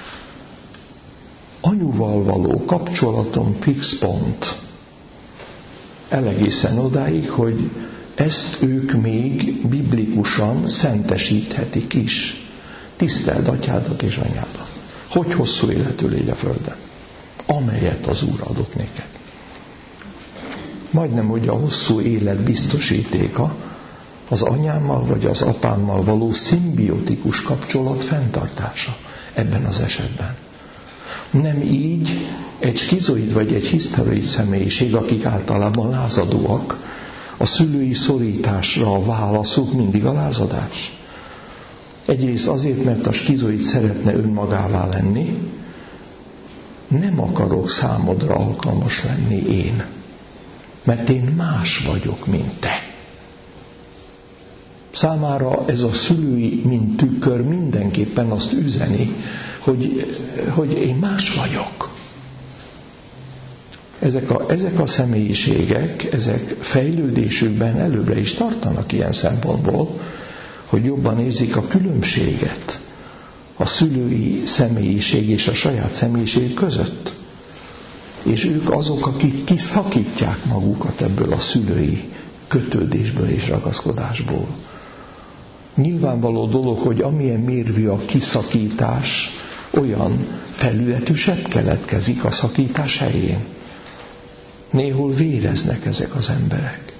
Anyuval való kapcsolatom fix pont. Elegészen odáig, hogy ezt ők még biblikusan szentesíthetik is. Tiszteld atyádat és anyádat. Hogy hosszú életű légy a földön, amelyet az Úr adott néked. Majdnem, hogy a hosszú élet biztosítéka az anyámmal vagy az apámmal való szimbiotikus kapcsolat fenntartása ebben az esetben. Nem így egy skizoid vagy egy hiszteroid személyiség, akik általában lázadóak, a szülői szorításra a válaszuk mindig a lázadás. Egyrészt azért, mert a skizoid szeretne önmagává lenni, nem akarok számodra alkalmas lenni én, mert én más vagyok, mint te. Számára ez a szülői, mint tükör mindenképpen azt üzeni, hogy én más vagyok. Ezek a személyiségek, ezek fejlődésükben előbbre is tartanak ilyen szempontból, hogy jobban érzik a különbséget a szülői személyiség és a saját személyiség között. És ők azok, akik kiszakítják magukat ebből a szülői kötődésből és ragaszkodásból. Nyilvánvaló dolog, hogy amilyen mérvű a kiszakítás, olyan felületűsebb keletkezik a szakítás helyén. Néhol véreznek ezek az emberek.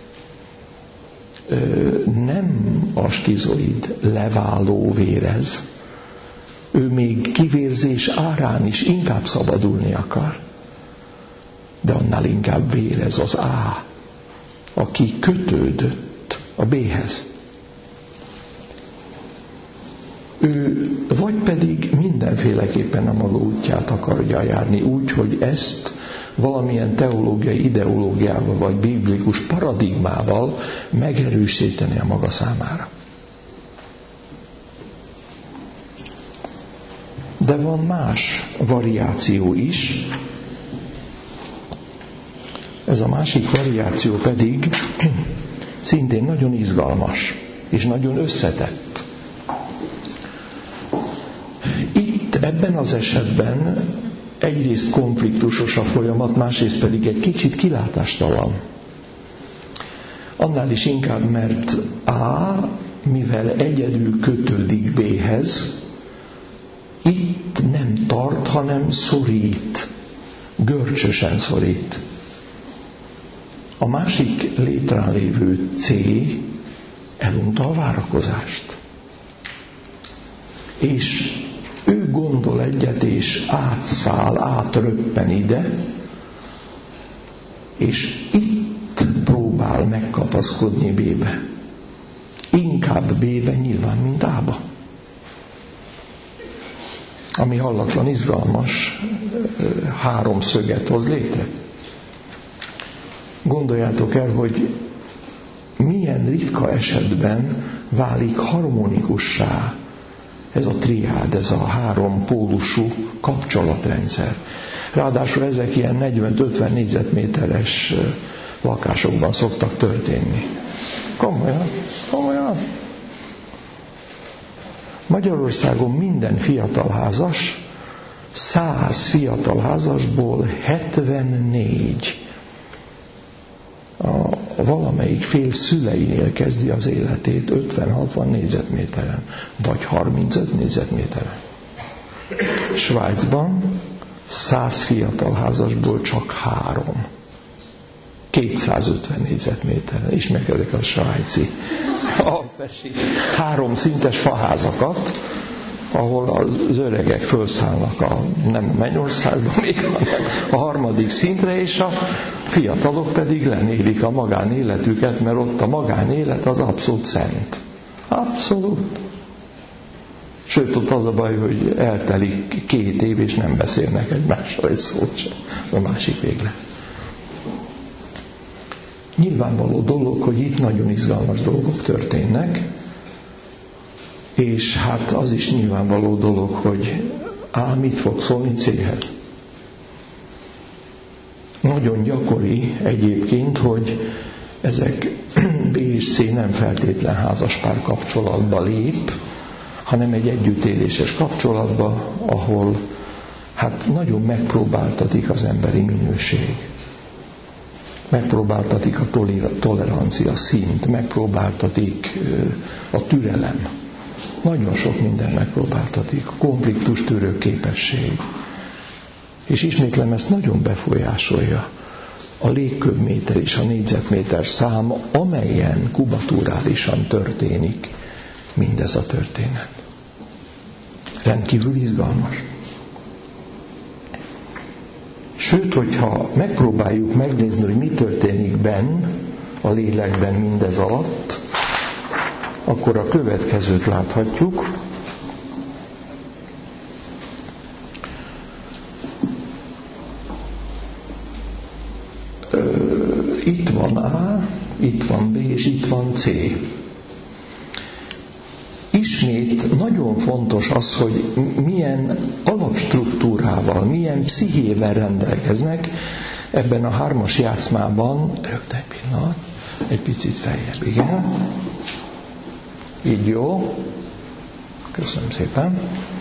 Nem a skizoid leváló vérez, ő még kivérzés árán is inkább szabadulni akar, de annál inkább vérez az A, aki kötődött a B-hez. Ő vagy pedig mindenféleképpen a maga útját akarja járni úgy, hogy ezt valamilyen teológiai ideológiával vagy biblikus paradigmával megerősíteni a maga számára. De van más variáció is. Ez a másik variáció pedig szintén nagyon izgalmas és nagyon összetett. Itt ebben az esetben egyrészt konfliktusos a folyamat, másrészt pedig egy kicsit kilátástalan. Annál is inkább, mert A, mivel egyedül kötődik B-hez, itt nem tart, hanem szorít, görcsösen szorít. A másik létrán lévő C elunta a várakozást. És ő gondol egyet, és átszáll, átröppen ide, és itt próbál megkapaszkodni B-be. Inkább B-be nyilván, mint A-ba. Ami hallatlan izgalmas háromszöget hoz létre. Gondoljátok el, hogy milyen ritka esetben válik harmonikussá ez a triád, ez a három pólusú kapcsolatrendszer. Ráadásul ezek ilyen 40-50 négyzetméteres lakásokban szoktak történni. Komolyan. Magyarországon minden fiatal házas, 100 fiatal házasból 74 valamelyik fél szüleinél kezdi az életét 50-60 négyzetméteren, vagy 35 négyzetméteren. Svájcban 100 fiatal házasból csak 3. 250 négyzetméteren. Ismerek ezek a svájci alpesi 3 szintes faházakat, ahol az öregek felszállnak nem Mennyországban még, hanem a 3. szintre, és a fiatalok pedig lenélik a magánéletüket, mert ott a magánélet az abszolút szent. Abszolút. Sőt, ott az a baj, hogy eltelik 2 év, és nem beszélnek egymással egy szót sem. A másik végre. Nyilvánvaló dolog, hogy itt nagyon izgalmas dolgok történnek, és hát az is nyilvánvaló dolog, hogy mit fog szólni C-hez. Nagyon gyakori egyébként, hogy ezek B és C nem feltétlen házaspár kapcsolatba lép, hanem egy együttéléses kapcsolatba, ahol hát nagyon megpróbáltatik az emberi minőség. Megpróbáltatik a tolerancia szint, megpróbáltatik a türelem. Nagyon sok minden megpróbáltatik, a konfliktus tűrő képesség. És ismétlem, ezt nagyon befolyásolja a légköbméter és a négyzetméter száma, amelyen kubaturálisan történik mindez a történet. Rendkívül izgalmas. Sőt, hogyha megpróbáljuk megnézni, hogy mi történik benn, a lélekben mindez alatt, akkor a következőt láthatjuk. Itt van A, itt van B, és itt van C. Ismét nagyon fontos az, hogy milyen alapstruktúrával, milyen pszichével rendelkeznek ebben a 3-as játszmában. Rögtön egy pillanat, egy picit feljebb, igen. Így jó. Köszönöm szépen.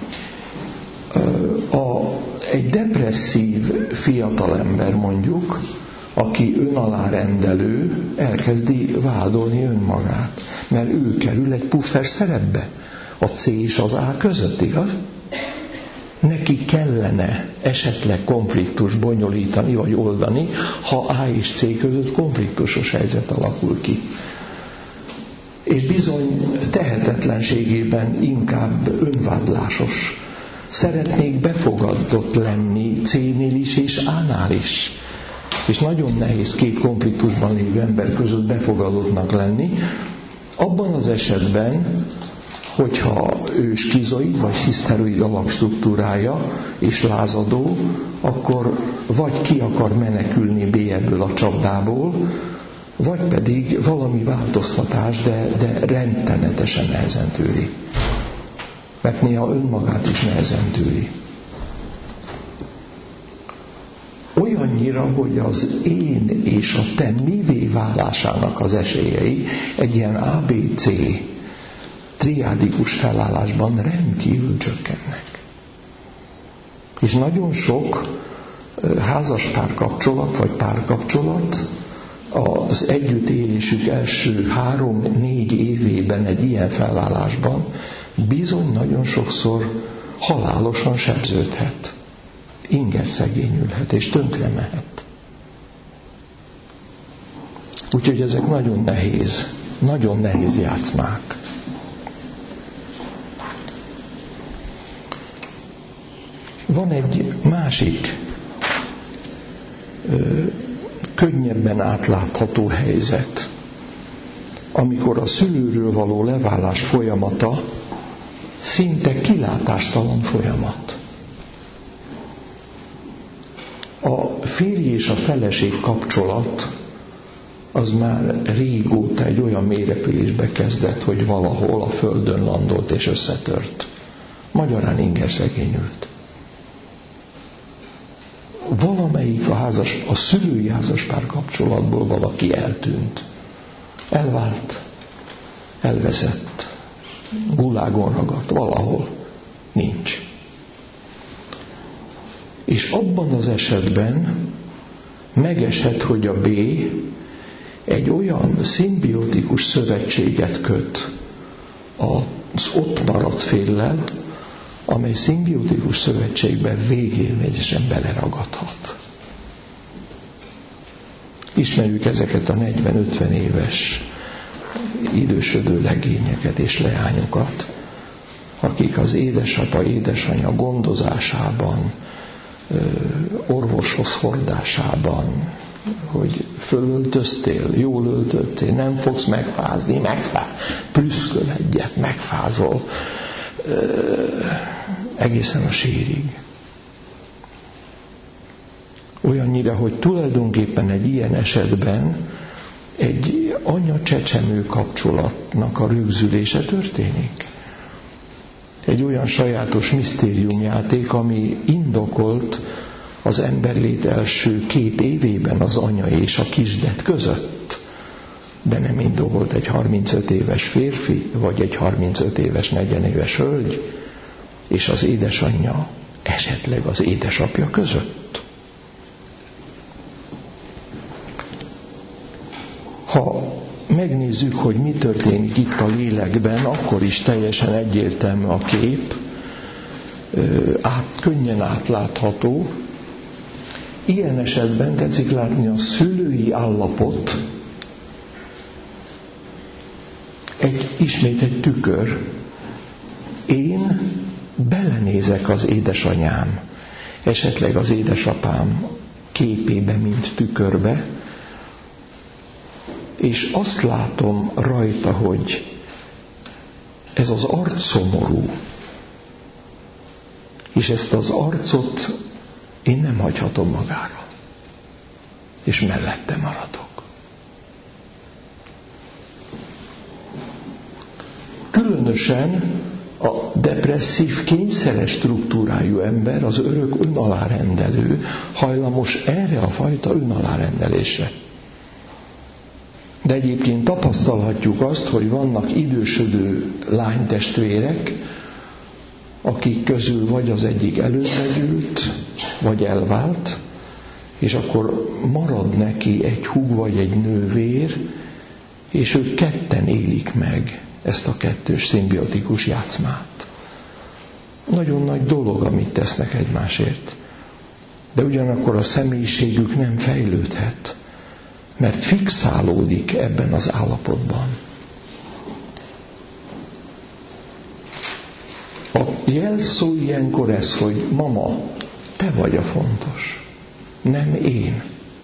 Egy depresszív fiatalember mondjuk, aki önalárendelő, elkezdi vádolni önmagát, mert ő kerül egy puffer szerepbe a C és az A között, igaz? Neki kellene esetleg konfliktus bonyolítani vagy oldani, ha A és C között konfliktusos helyzet alakul ki. És bizony tehetetlenségében inkább önvádlásos. Szeretnék befogadott lenni C-nél is és A-nál is. És nagyon nehéz 2 konfliktusban lévő ember között befogadottnak lenni. Abban az esetben, hogyha ő skizoid vagy hiszteroid alapstruktúrája és lázadó, akkor vagy ki akar menekülni B ebből a csapdából, vagy pedig valami változtatás, de rettenetesen nehezen tűri. Mert néha önmagát is nehezen tűri. Olyannyira, hogy az én és a te mivé válásának az esélyei egy ilyen ABC triádikus felállásban rendkívül csökkennek. És nagyon sok házaspár kapcsolat vagy párkapcsolat az együttélésük első 3-4 évében egy ilyen felállásban bizony nagyon sokszor halálosan sebződhet. Ingerszegényülhet és tönkre mehet. Úgyhogy ezek nagyon nehéz játszmák. Van egy másik könnyebben átlátható helyzet, amikor a szülőről való leválás folyamata szinte kilátástalan folyamat. A férj és a feleség kapcsolat az már régóta egy olyan mélyrepülésbe kezdett, hogy valahol a földön landolt és összetört. Magyarán ingerszegényült. Valamelyik a szülői házaspár kapcsolatból valaki eltűnt. Elvált, elveszett, gulágon ragadt, valahol nincs. És abban az esetben megeshet, hogy a B egy olyan szimbiotikus szövetséget köt az ott maradt féllel, amely szimbiotikus szövetségben végérvényesen beleragadhat. Ismerjük ezeket a 40-50 éves idősödő legényeket és leányokat, akik az édesapa, édesanyja gondozásában, orvoshoz hordásában, hogy fölöltöztél, jól öltöttél, nem fogsz megfázni, plüszköl egyet, megfázol, egészen a sírig. Olyannyira, hogy tulajdonképpen egy ilyen esetben egy anya-csecsemő kapcsolatnak a rögzülése történik. Egy olyan sajátos misztériumjáték, ami indokolt az emberlét első 2 évében az anya és a kisdet között, de nem indokolt egy 35 éves férfi, vagy egy 35 éves, 40 éves hölgy, és az édesanyja, esetleg az édesapja között. Ha megnézzük, hogy mi történik itt a lélekben, akkor is teljesen egyértelmű a kép, könnyen átlátható. Ilyen esetben tetszik látni a szülői állapot, ismét egy tükör. Én belenézek az édesanyám, esetleg az édesapám képébe, mint tükörbe, és azt látom rajta, hogy ez az arc szomorú, és ezt az arcot én nem hagyhatom magára, és mellette maradok. Különösen a depresszív, kényszeres struktúrájú ember, az örök önalárendelő, hajlamos erre a fajta önalárendelésre. De egyébként tapasztalhatjuk azt, hogy vannak idősödő lánytestvérek, akik közül vagy az egyik előregyült, vagy elvált, és akkor marad neki egy húg vagy egy nővér, és ők ketten élik meg ezt a kettős szimbiotikus játszmát. Nagyon nagy dolog, amit tesznek egymásért. De ugyanakkor a személyiségük nem fejlődhet, mert fixálódik ebben az állapotban. A jelszó ilyenkor ez, hogy mama, te vagy a fontos, nem én.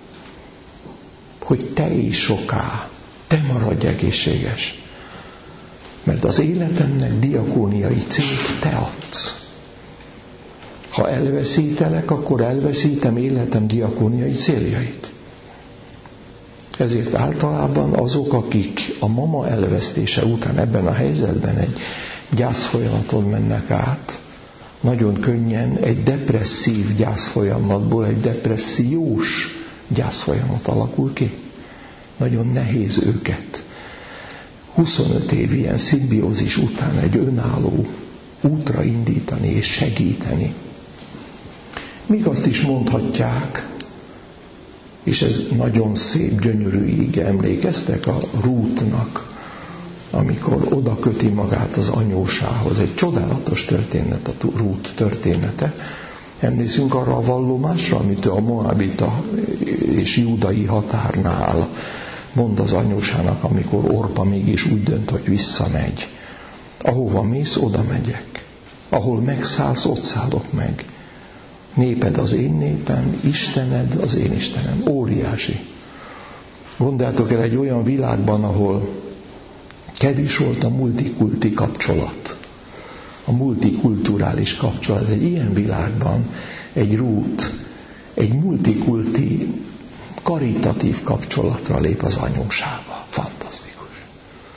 Hogy te is soká, te maradj egészséges. Mert az életemnek diakóniai célt te adsz. Ha elveszítelek, akkor elveszítem életem diakóniai céljait. Ezért általában azok, akik a mama elvesztése után ebben a helyzetben egy gyászfolyamaton mennek át, nagyon könnyen egy depresszív gyászfolyamatból egy depressziós gyászfolyamat alakul ki. Nagyon nehéz őket 25 év ilyen szimbiózis után egy önálló útra indítani és segíteni. Míg azt is mondhatják, és ez nagyon szép, gyönyörű íge, emlékeztek a Rútnak, amikor oda köti magát az anyósához. Egy csodálatos történet a Rút története. Emlékszünk arra a vallomásra, amit a moabita és júdai határnál mond az anyósának, amikor Orpa mégis úgy dönt, hogy visszamegy. Ahova mész, oda megyek. Ahol megszállsz, ott szállok meg. Néped az én népem, Istened az én Istenem. Óriási. Gondoljátok el, egy olyan világban, ahol kevés volt a multikulti kapcsolat, a multikulturális kapcsolat, egy ilyen világban egy Rút, egy multikulti, karitatív kapcsolatra lép az anyósába. Fantasztikus.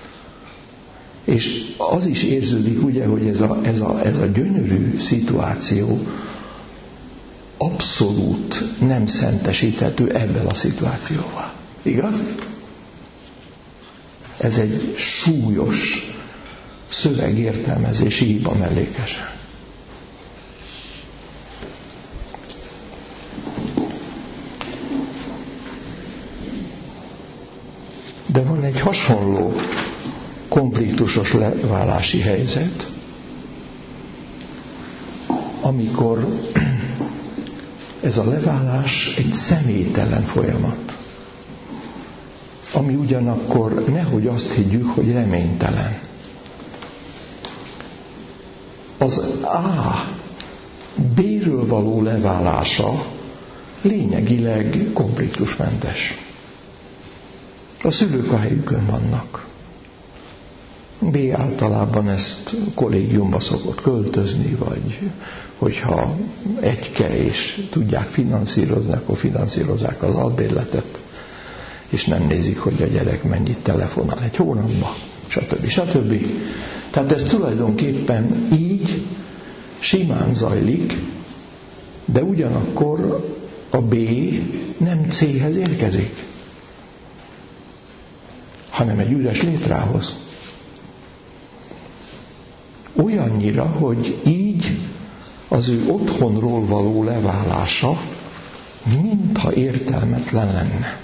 És az is érződik, ugye, hogy ez a gyönyörű szituáció abszolút nem szentesíthető ebben a szituációval. Igaz? Ez egy súlyos szövegértelmezési hiba mellékesen. De van egy hasonló konfliktusos leválási helyzet, amikor ez a leválás egy személytelen folyamat, ami ugyanakkor nehogy azt higgyük, hogy reménytelen. Az A B-ről való leválása lényegileg konfliktusmentes. A szülők a helyükön vannak. B általában ezt kollégiumba szokott költözni, vagy hogyha egyke és tudják finanszírozni, akkor finanszírozzák az albérletet, és nem nézik, hogy a gyerek mennyit telefonál egy hónapban, stb. Tehát ez tulajdonképpen így simán zajlik, de ugyanakkor a B nem C-hez érkezik, hanem egy üres létrához. Olyannyira, hogy így az ő otthonról való leválása mintha értelmetlen lenne.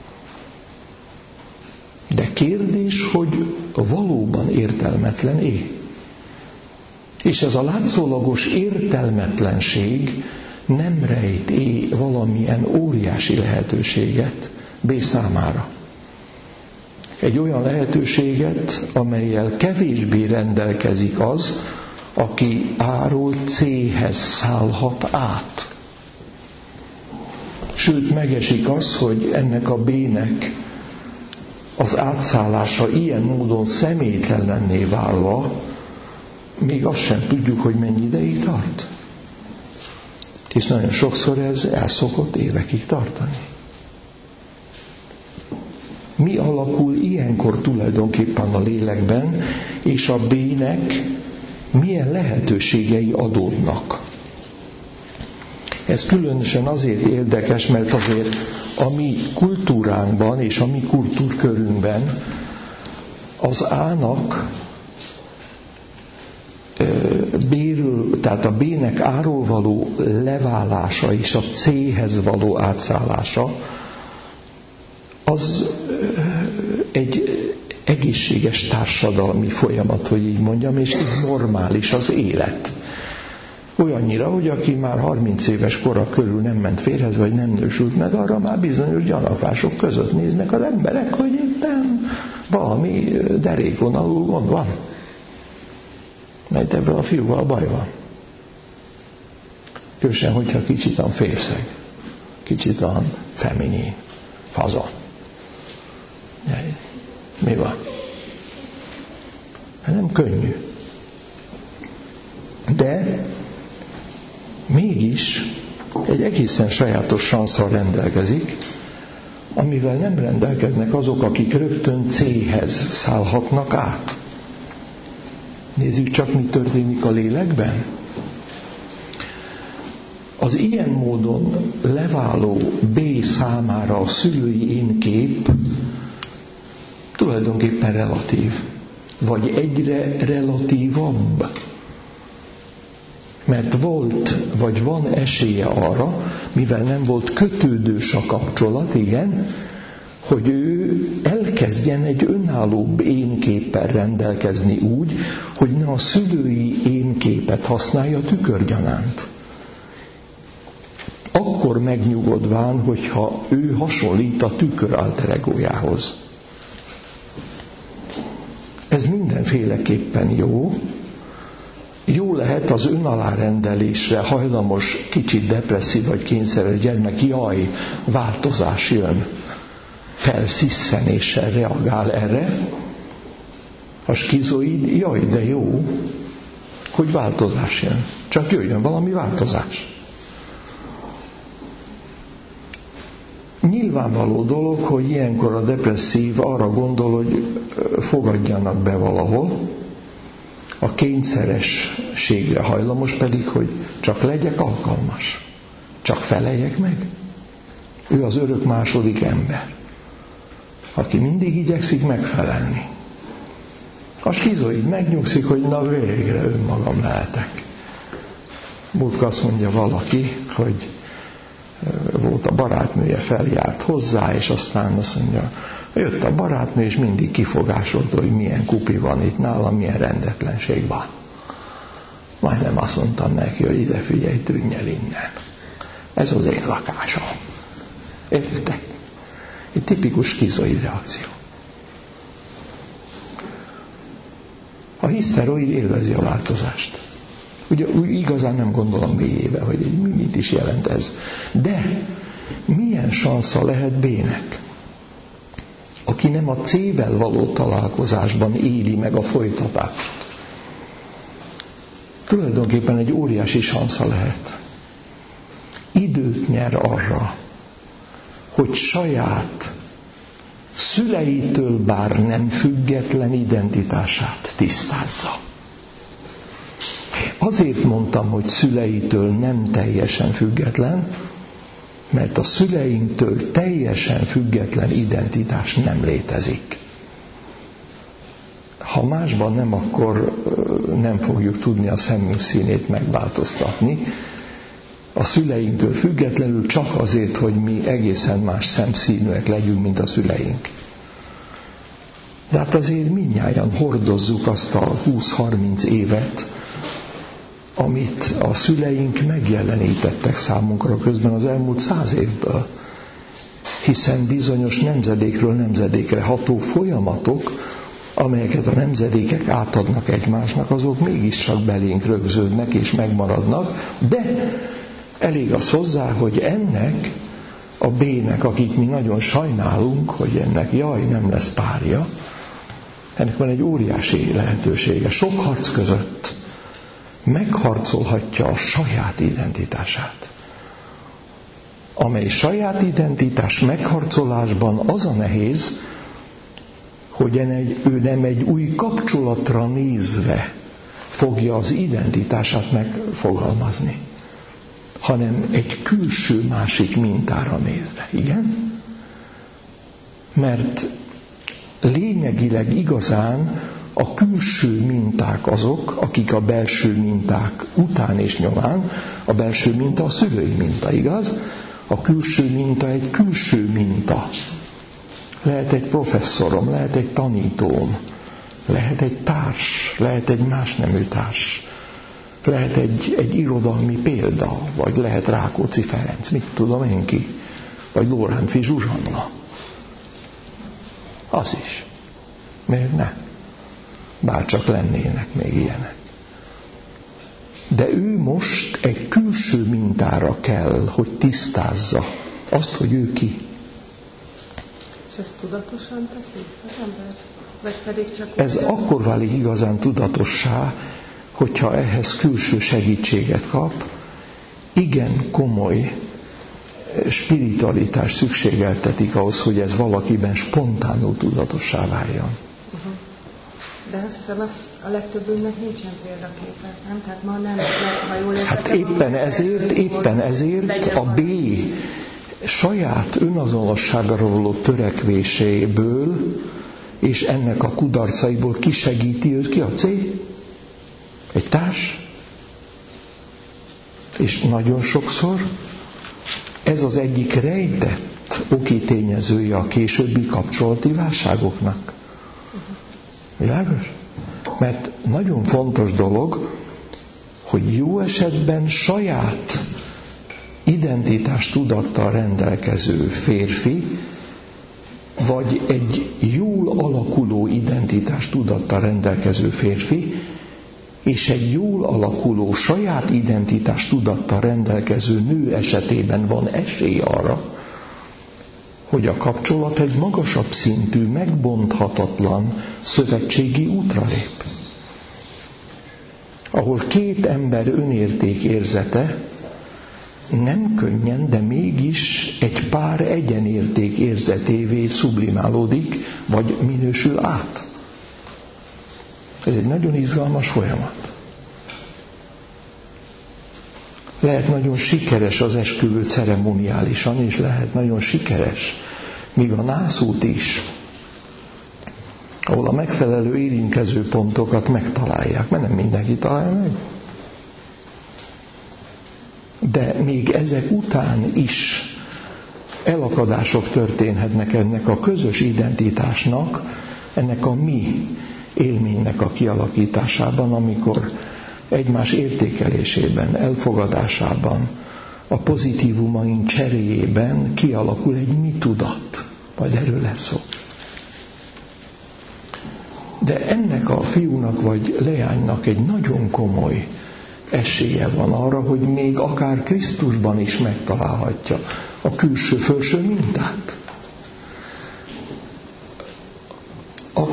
De kérdés, hogy valóban értelmetlen-e? És ez a látszólagos értelmetlenség nem rejt valamilyen óriási lehetőséget B számára. Egy olyan lehetőséget, amellyel kevésbé rendelkezik az, aki A-ról C-hez szállhat át. Sőt, megesik az, hogy ennek a B-nek az átszállása ilyen módon személytelenné válva, még azt sem tudjuk, hogy mennyi ideig tart. És nagyon sokszor ez el szokott évekig tartani. Mi alakul ilyenkor tulajdonképpen a lélekben, és a B-nek milyen lehetőségei adódnak? Ez különösen azért érdekes, mert azért a mi kultúránkban és a mi kultúrkörünkben az A-nak B-ről, tehát a B-nek A-ról való leválása és a C-hez való átszállása az egy egészséges társadalmi folyamat, hogy így mondjam, és így normális az élet. Olyannyira, hogy aki már 30 éves kora körül nem ment férjhez, vagy nem nősült meg, arra már bizonyos gyanakvások között néznek az emberek, hogy éppen valami derékon alul gond van. Mert ebből a fiúval baj van. Különösen, hogyha kicsit a férszeg, kicsit a feminin, fazon. Mi van? Nem könnyű. De mégis egy egészen sajátos sanszal rendelkezik, amivel nem rendelkeznek azok, akik rögtön C-hez szállhatnak át. Nézzük csak, mi történik a lélekben. Az ilyen módon leváló B számára a szülői énkép tulajdonképpen relatív, vagy egyre relatívabb. Mert volt, vagy van esélye arra, mivel nem volt kötődős a kapcsolat, igen, hogy ő elkezdjen egy önállóbb énképpel rendelkezni úgy, hogy ne a szülői énképet használja tükörgyanánt. Akkor megnyugodván, hogyha ő hasonlít a tükör alter egójához. Ez mindenféleképpen jó. Jó lehet az önalárendelésre hajlamos, kicsit depresszív vagy kényszeres gyermek, jaj, változás jön. Felszisszenéssel reagál erre. A skizoid, jaj, de jó, hogy változás jön. Csak jöjjön valami változás. Nyilvánvaló dolog, hogy ilyenkor a depresszív arra gondol, hogy fogadjanak be valahol, a kényszerességre hajlamos pedig, hogy csak legyek alkalmas, csak feleljek meg. Ő az örök második ember, aki mindig igyekszik megfelelni. A skizoid megnyugszik, hogy na végre önmagam lehetek. Múltkor azt mondja valaki, hogy volt a barátnője, feljárt hozzá, és aztán azt mondja, jött a barátnő, és mindig kifogásolta, hogy milyen kupi van itt nálam, milyen rendetlenség van. Majdnem azt mondtam neki, hogy ide figyelj, tűnj el innen. Ez az én lakásom. Értek? Egy tipikus skizoid reakció. A hiszteroid élvezi a változást. Ugye igazán nem gondolom mélyébe, hogy mit is jelent ez. De milyen sansza lehet B-nek? A aki nem a C-vel való találkozásban éli meg a folytatást, tulajdonképpen egy óriási sansza lehet. Időt nyer arra, hogy saját szüleitől bár nem független identitását tisztázza. Azért mondtam, hogy szüleitől nem teljesen független, mert a szüleinktől teljesen független identitás nem létezik. Ha másban nem, akkor nem fogjuk tudni a szemünk színét megváltoztatni. A szüleinktől függetlenül csak azért, hogy mi egészen más szemszínűek legyünk, mint a szüleink. De hát azért mindnyájan hordozzuk azt a 20-30 évet, amit a szüleink megjelenítettek számunkra közben az elmúlt 100 évből. Hiszen bizonyos nemzedékről nemzedékre ható folyamatok, amelyeket a nemzedékek átadnak egymásnak, azok mégiscsak belénk rögződnek és megmaradnak, de elég az hozzá, hogy ennek a B-nek, akit mi nagyon sajnálunk, hogy ennek jaj, nem lesz párja, ennek van egy óriási lehetősége. Sok harc között megharcolhatja a saját identitását. Amely saját identitás megharcolásban az a nehéz, hogy ő nem egy új kapcsolatra nézve fogja az identitását megfogalmazni, hanem egy külső másik mintára nézve. Igen? Mert lényegileg igazán a külső minták azok, akik a belső minták után és nyomán, a belső minta a szülői minta, igaz? A külső minta egy külső minta. Lehet egy professzorom, lehet egy tanítóm, lehet egy társ, lehet egy más nemű társ, lehet egy irodalmi példa, vagy lehet Rákóczi Ferenc, mit tudom én ki, vagy Lórántfi Zsuzsanna. Az is. Miért ne? Bárcsak lennének még ilyenek. De ő most egy külső mintára kell, hogy tisztázza azt, hogy ő ki. És ezt tudatosan teszi az ember? Vagy pedig csak ez akkor válik igazán tudatossá, hogyha ehhez külső segítséget kap, igen komoly spiritualitás szükségeltetik ahhoz, hogy ez valakiben spontánul tudatossá váljon. De azt hiszem, a legtöbbünknek nincsen példaképe, nem? Tehát ma nem, ha jól értem. Hát éppen ezért a B saját önazonosságra való törekvéséből és ennek a kudarcaiból kisegíti őt ki a C? Egy társ? És nagyon sokszor ez az egyik rejtett oki tényezője a későbbi kapcsolati válságoknak. Világos? Mert nagyon fontos dolog, hogy jó esetben saját identitástudattal rendelkező férfi, vagy egy jól alakuló identitástudattal rendelkező férfi, és egy jól alakuló saját identitástudattal rendelkező nő esetében van esély arra, hogy a kapcsolat egy magasabb szintű, megbonthatatlan szövetségi útra lép. Ahol két ember önértékérzete nem könnyen, de mégis egy pár egyenérték érzetévé sublimálódik, vagy minősül át. Ez egy nagyon izgalmas folyamat. Lehet nagyon sikeres az esküvő ceremoniálisan, és lehet nagyon sikeres, míg a nászút is, ahol a megfelelő érintkező pontokat megtalálják, mert nem mindenki találja meg. De még ezek után is elakadások történhetnek ennek a közös identitásnak, ennek a mi élménynek a kialakításában, amikor egymás értékelésében, elfogadásában, a pozitívumaink cseréjében kialakul egy mi tudat. Majd erről lesz szó. De ennek a fiúnak vagy leánynak egy nagyon komoly esélye van arra, hogy még akár Krisztusban is megtalálhatja a külső-fölső mintát.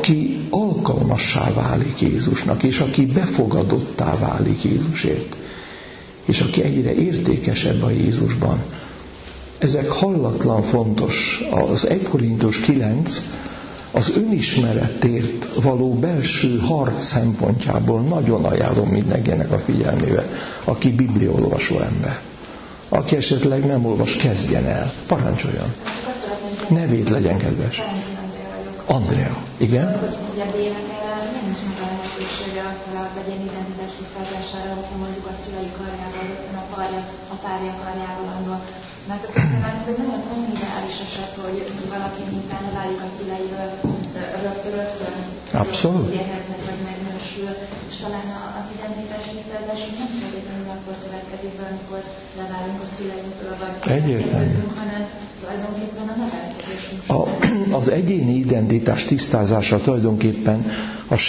aki alkalmassá válik Jézusnak, és aki befogadottá válik Jézusért, és aki egyre értékesebb a Jézusban. Ezek hallatlan fontos. Az 1 Korintus 9 az önismeretért való belső harc szempontjából nagyon ajánlom mindenkinek a figyelmébe, aki bibliaolvasó ember. Aki esetleg nem olvas, kezdjen el. Parancsoljon. Nevét legyen kedves. Andrea. Igen? Ugye Bének nincs meg a lehetősége a legyen identitás tisztázására, hogyha mondjuk a szülei karjával, rögtön a párja karjával andol. Mert a köszönöm, hogy nagyon ideális eset, hogy valaki miután válik a szüleiről rögtön abszolút érhetnek, vagy megnősül, és talán az identitás tisztázás nem feltétlenül akkor következik be, amikor leválunk a szüleinktől, vagy egyértelmű, hanem tulajdonképpen a nevelkedésünk. Az egyéni identitás tisztázása tulajdonképpen a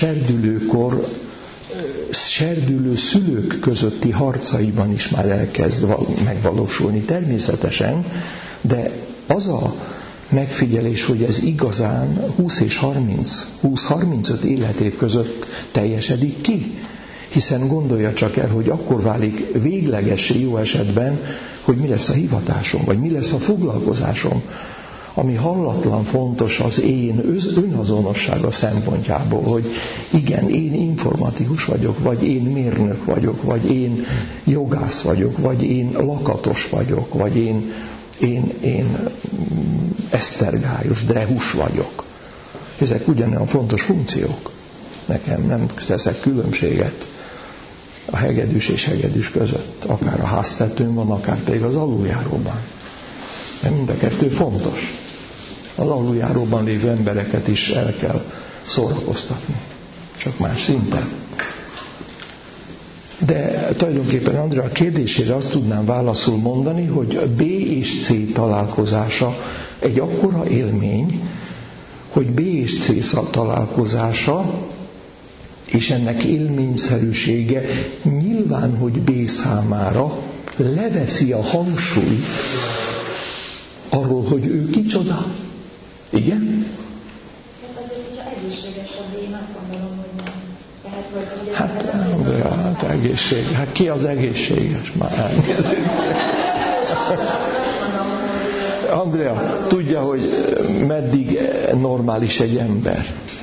serdülő szülők közötti harcaiban is már elkezd megvalósulni természetesen, de az a megfigyelés, hogy ez igazán 20 és 20-35 életév között teljesedik ki. Hiszen gondolja csak el, hogy akkor válik véglegessé jó esetben, hogy mi lesz a hivatásom, vagy mi lesz a foglalkozásom, ami hallatlan fontos az én önazonossága szempontjából, hogy igen, én informatikus vagyok, vagy én mérnök vagyok, vagy én jogász vagyok, vagy én lakatos vagyok, vagy én esztergályos, drehus vagyok. Ezek ugyanolyan fontos funkciók. Nekem nem teszek különbséget a hegedűs és hegedűs között. Akár a háztetőn van, akár pedig az aluljáróban. De mind a kettő fontos. Az aluljáróban lévő embereket is el kell szórakoztatni. Csak más szinten. De tulajdonképpen Andrea a kérdésére azt tudnám válaszul mondani, hogy B és C találkozása egy akkora élmény, hogy B és C találkozása és ennek élményszerűsége nyilván, hogy B számára leveszi a hangsúlyt arról, hogy ő kicsoda. Igen? Ez azért, hogyha egészségesebb, én azt gondolom, hogy nem. Hát, Andrea, hát egészség. Hát ki az egészséges? Már elnézést. Andrea, tudja, hogy meddig normális egy ember?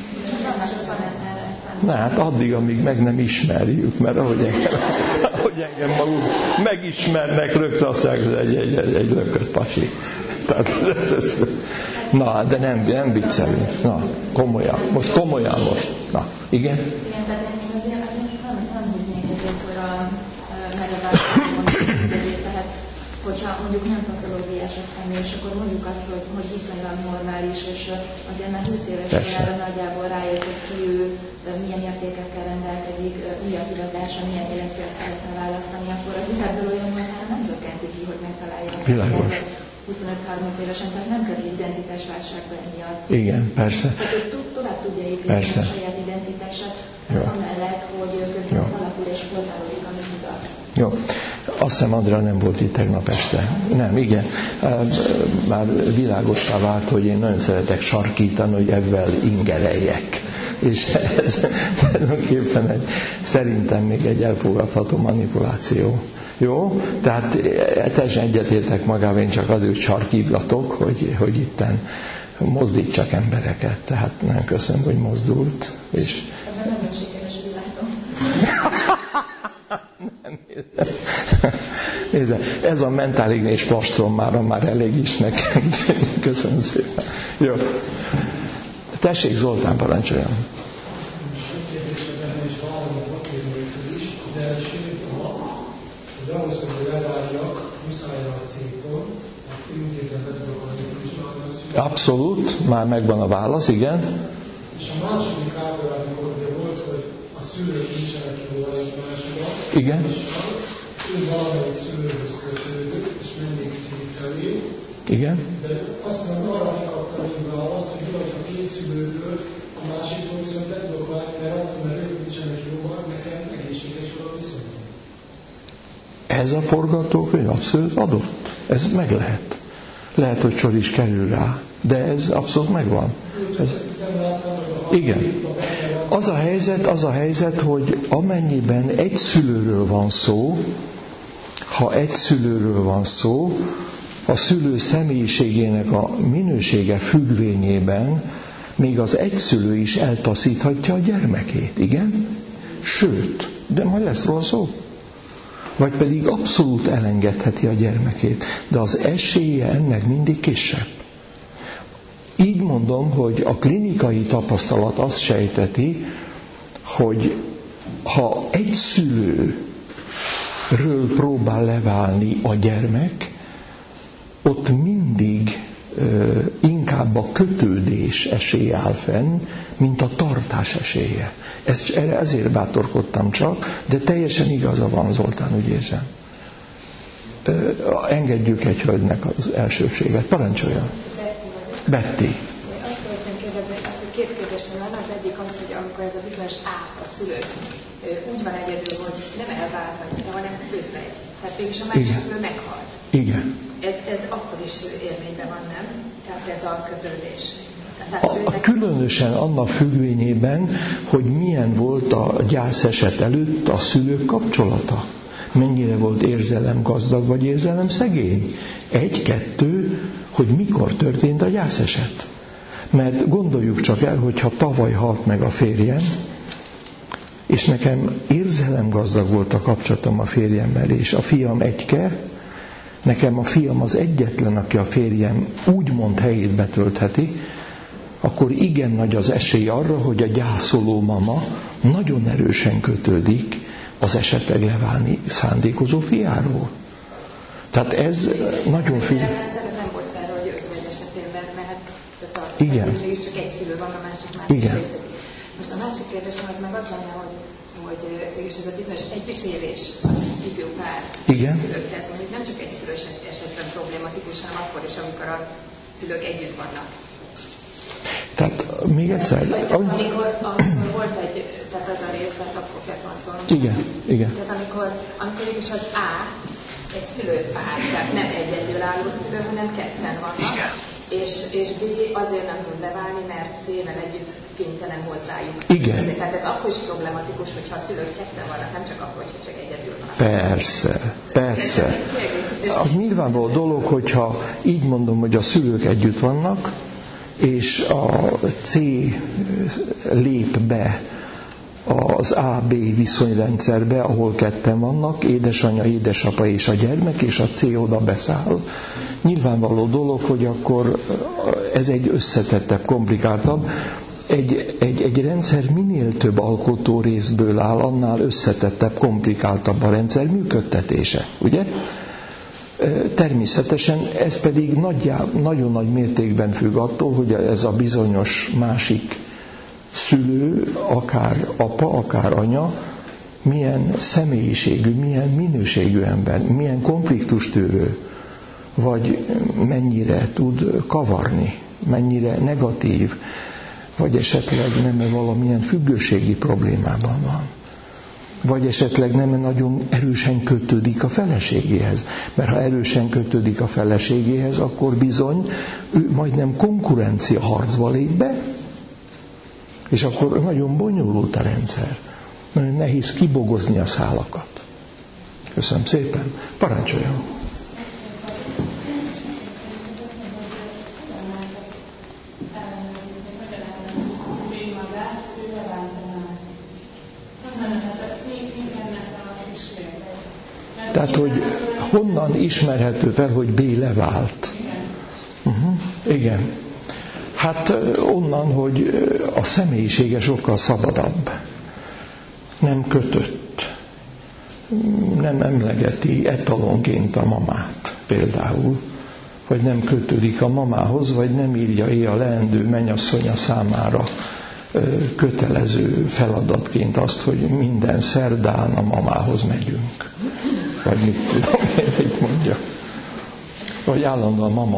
Na hát addig, amíg meg nem ismerjük, mert ahogy engem maguk megismernek, rögtön azt mondják, hogy egy lökött pasi. Tehát na, de nem viccelünk. Na, komolyan. Most komolyan most. Na, igen? Igen, tehát én azért nem húznék ezekor a megadásokon, tehát hogyha mondjuk nem patológiás a személy, és akkor mondjuk azt, hogy viszonylag normális, és azért már 20 éves korában nagyjából rájött, hogy ki ő, milyen értékekkel rendelkezik, mi a hivatása, milyen életet szeretne választani, akkor az ebből olyan mondára nem zökkenti ki, hogy megtalálja. Világos. 25-30 évesen, tehát nem kell identitásválságba emiatt. Igen, persze. Tehát tovább tudja építeni a saját identitását, amellett, hogy közben alakul és folytatódik, amit mutat. Jó. Azt hiszem, Andrea nem volt itt tegnap este. Nem, igen. Már világossá vált, hogy én nagyon szeretek sarkítani, hogy ebben ingereljek. És ez tulajdonképpen szerintem még egy elfogadható manipuláció. Jó? Tehát teljesen egyetértek magával, én csak azért sarkítgatok, hogy itten mozdítsak embereket. Tehát nem köszönöm, hogy mozdult. És ebben nagyon sikeres világom. Nézze, ez a mentálignés plastron már elég is nekem. Köszönöm szépen. Jó. Tessék, Zoltán, parancsoljon. De ahhoz, hogy leválljak, muszáj a cégtől, intézem be tudok az vizsgálni. Abszolút, már megvan a válasz, igen. És a második ábrád, amikor volt, hogy a szülők nincsenek kivonatlásra, igen. És ő valamelyik szülőhöz kötődött, és mindig cég felé. Igen. De aztán arra megkaptam én választ, hogy a két szülőből, a másikból viszont nem tudok látni, mert ők nincsenek jóban, nekem egészséges volt viszont. Ez a forgatókönyv abszolút adott. Ez meg lehet. Lehet, hogy sor is kerül rá, de ez abszolút megvan. Ezt Igen. Az a helyzet, hogy amennyiben egy szülőről van szó, ha egy szülőről van szó, a szülő személyiségének a minősége függvényében még az egyszülő is eltaszíthatja a gyermekét, igen? Sőt, de majd lesz róla szó. Vagy pedig abszolút elengedheti a gyermekét, de az esélye ennek mindig kisebb. Így mondom, hogy a klinikai tapasztalat azt sejteti, hogy ha egy szülőről próbál leválni a gyermek, ott mindig inkább a kötődés esélye áll fenn, mint a tartás esélye. Ezért bátorkodtam csak, de teljesen igaza van, Zoltán, úgy érzem. Engedjük egy hölgynek az elsőséget. Parancsoljon! Betty. Azt szeretném kérdezni, hogy két kérdésem lenne. Az egyik az, hogy amikor ez a bizonyos át a szülők úgy van egyedül, hogy nem elváltak, hanem közvegy. Tehát mégis a másik szülő meghalt. Igen. Ez akkor is érvényben van, nem? Tehát ez a kötődés. Különösen annak függvényében, hogy milyen volt a gyászeset előtt a szülők kapcsolata. Mennyire volt érzelemgazdag vagy érzelemszegény. 1, 2, hogy mikor történt a gyászeset. Mert gondoljuk csak el, hogyha tavaly halt meg a férjem, és nekem érzelemgazdag volt a kapcsolatom a férjemmel, és a fiam egyke, nekem a fiam az egyetlen, aki a férjem úgymond helyét betöltheti, akkor igen nagy az esély arra, hogy a gyászoló mama nagyon erősen kötődik az esetleg leválni szándékozó fiáról. Tehát ez nagyon függ. Nem volt szerről, hogy özvegy esetében mehet tartani. Igen. Mégis csak egy szülő van, a másik már. Igen. Most a másik kérdésem az meg az lenne, hogy mégis ez a bizonyos együttélés ifjú pár szülőkhez, mondjuk nem csak egy szülős esetben problématikus, hanem akkor is, amikor a szülők együtt vannak. Tehát még egyszer. Amikor volt egy, tehát ez a rész, tehát akkor kellett van szólni. Igen. Tehát amikor is az A egy szülőpár, tehát nem egy egyedülálló szülő, hanem ketten vannak, és B azért nem tud leválni, mert C-vel együtt kénytelen hozzájuk. Igen. Tehát ez akkor is problematikus, hogyha a szülők ketten vannak, nem csak akkor, hogyha csak egyedül vannak. Persze. Az nyilvánvaló dolog, hogyha így mondom, hogy a szülők együtt vannak, és a C lép be az A-B viszonyrendszerbe, ahol ketten vannak, édesanyja, édesapa és a gyermek, és a C oda beszáll. Nyilvánvaló dolog, hogy akkor ez egy összetettebb, komplikáltabb. Egy rendszer minél több alkotó részből áll, annál összetettebb, komplikáltabb a rendszer működtetése, ugye? Természetesen ez pedig nagyon nagy mértékben függ attól, hogy ez a bizonyos másik szülő, akár apa, akár anya, milyen személyiségű, milyen minőségű ember, milyen konfliktustűrő, vagy mennyire tud kavarni, mennyire negatív, vagy esetleg nem valamilyen függőségi problémában van. Vagy esetleg nem nagyon erősen kötődik a feleségéhez. Mert ha erősen kötődik a feleségéhez, akkor bizony ő majdnem konkurencia harcba lép be, és akkor nagyon bonyolult a rendszer. Nagyon nehéz kibogozni a szálakat. Köszönöm szépen. Parancsoljon! Tehát, hogy honnan ismerhető fel, hogy B levált? Igen. Hát onnan, hogy a személyisége sokkal szabadabb. Nem kötött. Nem emlegeti etalonként a mamát például. Vagy nem kötődik a mamához, vagy nem írja a leendő mennyasszonya számára kötelező feladatként azt, hogy minden szerdán a mamához megyünk. Vagy mit tudom én, mit mondja. Vagy állandóan mama,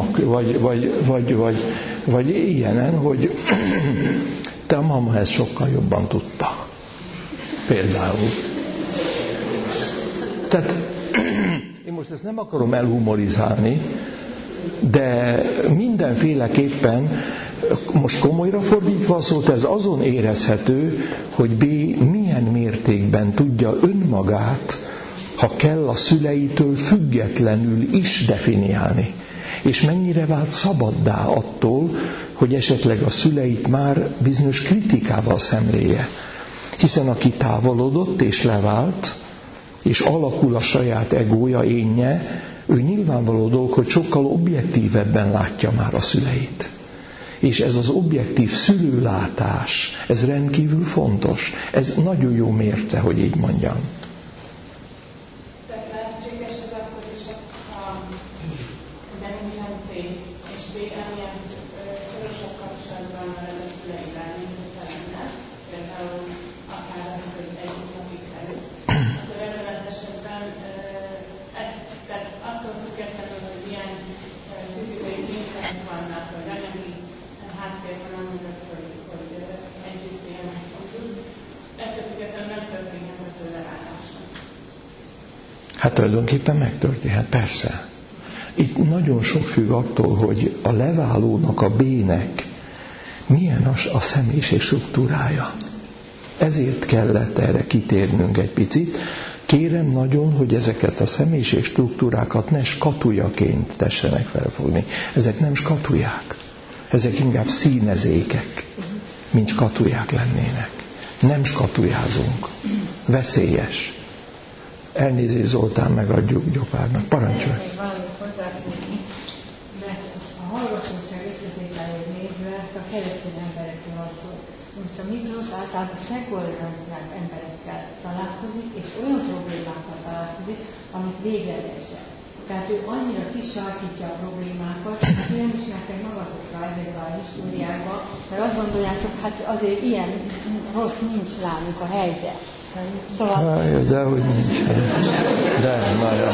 vagy ilyenen, hogy te a mama ezt sokkal jobban tudta. Például. Tehát én most ezt nem akarom elhumorizálni, de mindenféleképpen Most komolyra fordítva a szót, ez azon érezhető, hogy B milyen mértékben tudja önmagát, ha kell, a szüleitől függetlenül is definiálni. És mennyire vált szabaddá attól, hogy esetleg a szüleit már bizonyos kritikával szemléje. Hiszen aki távolodott és levált, és alakul a saját egója, énje, ő nyilvánvaló dolog, hogy sokkal objektívebben látja már a szüleit. És ez az objektív szülőlátás, ez rendkívül fontos. Ez nagyon jó mérce, hogy így mondjam. Hát tulajdonképpen megtörténhet, persze. Itt nagyon sok függ attól, hogy a leválónak, a B-nek milyen a személyiség struktúrája. Ezért kellett erre kitérnünk egy picit. Kérem nagyon, hogy ezeket a személyiség struktúrákat ne skatujaként tessenek felfogni. Ezek nem skatuják. Ezek inkább színezékek, mint skatuják lennének. Nem skatujázunk. Veszélyes. Elnézést, Zoltán, megadjuk Gyopárnak. Parancsolj! Valamit hozzáfűzni, mert a hallgatóság összetételét nézve a keresztény emberekről van szó. Most a Miklós általában szekularizállt emberekkel találkozik, és olyan problémákkal találkozik, amik véglegesek. Tehát ő annyira kisarkítja a problémákat, hogy nem ismertek magatokra ezekben a históriákban, mert azt gondoljátok, hát azért ilyen rossz nincs nálunk a helyzet. Szóval... de hogy nincs. De, na jó.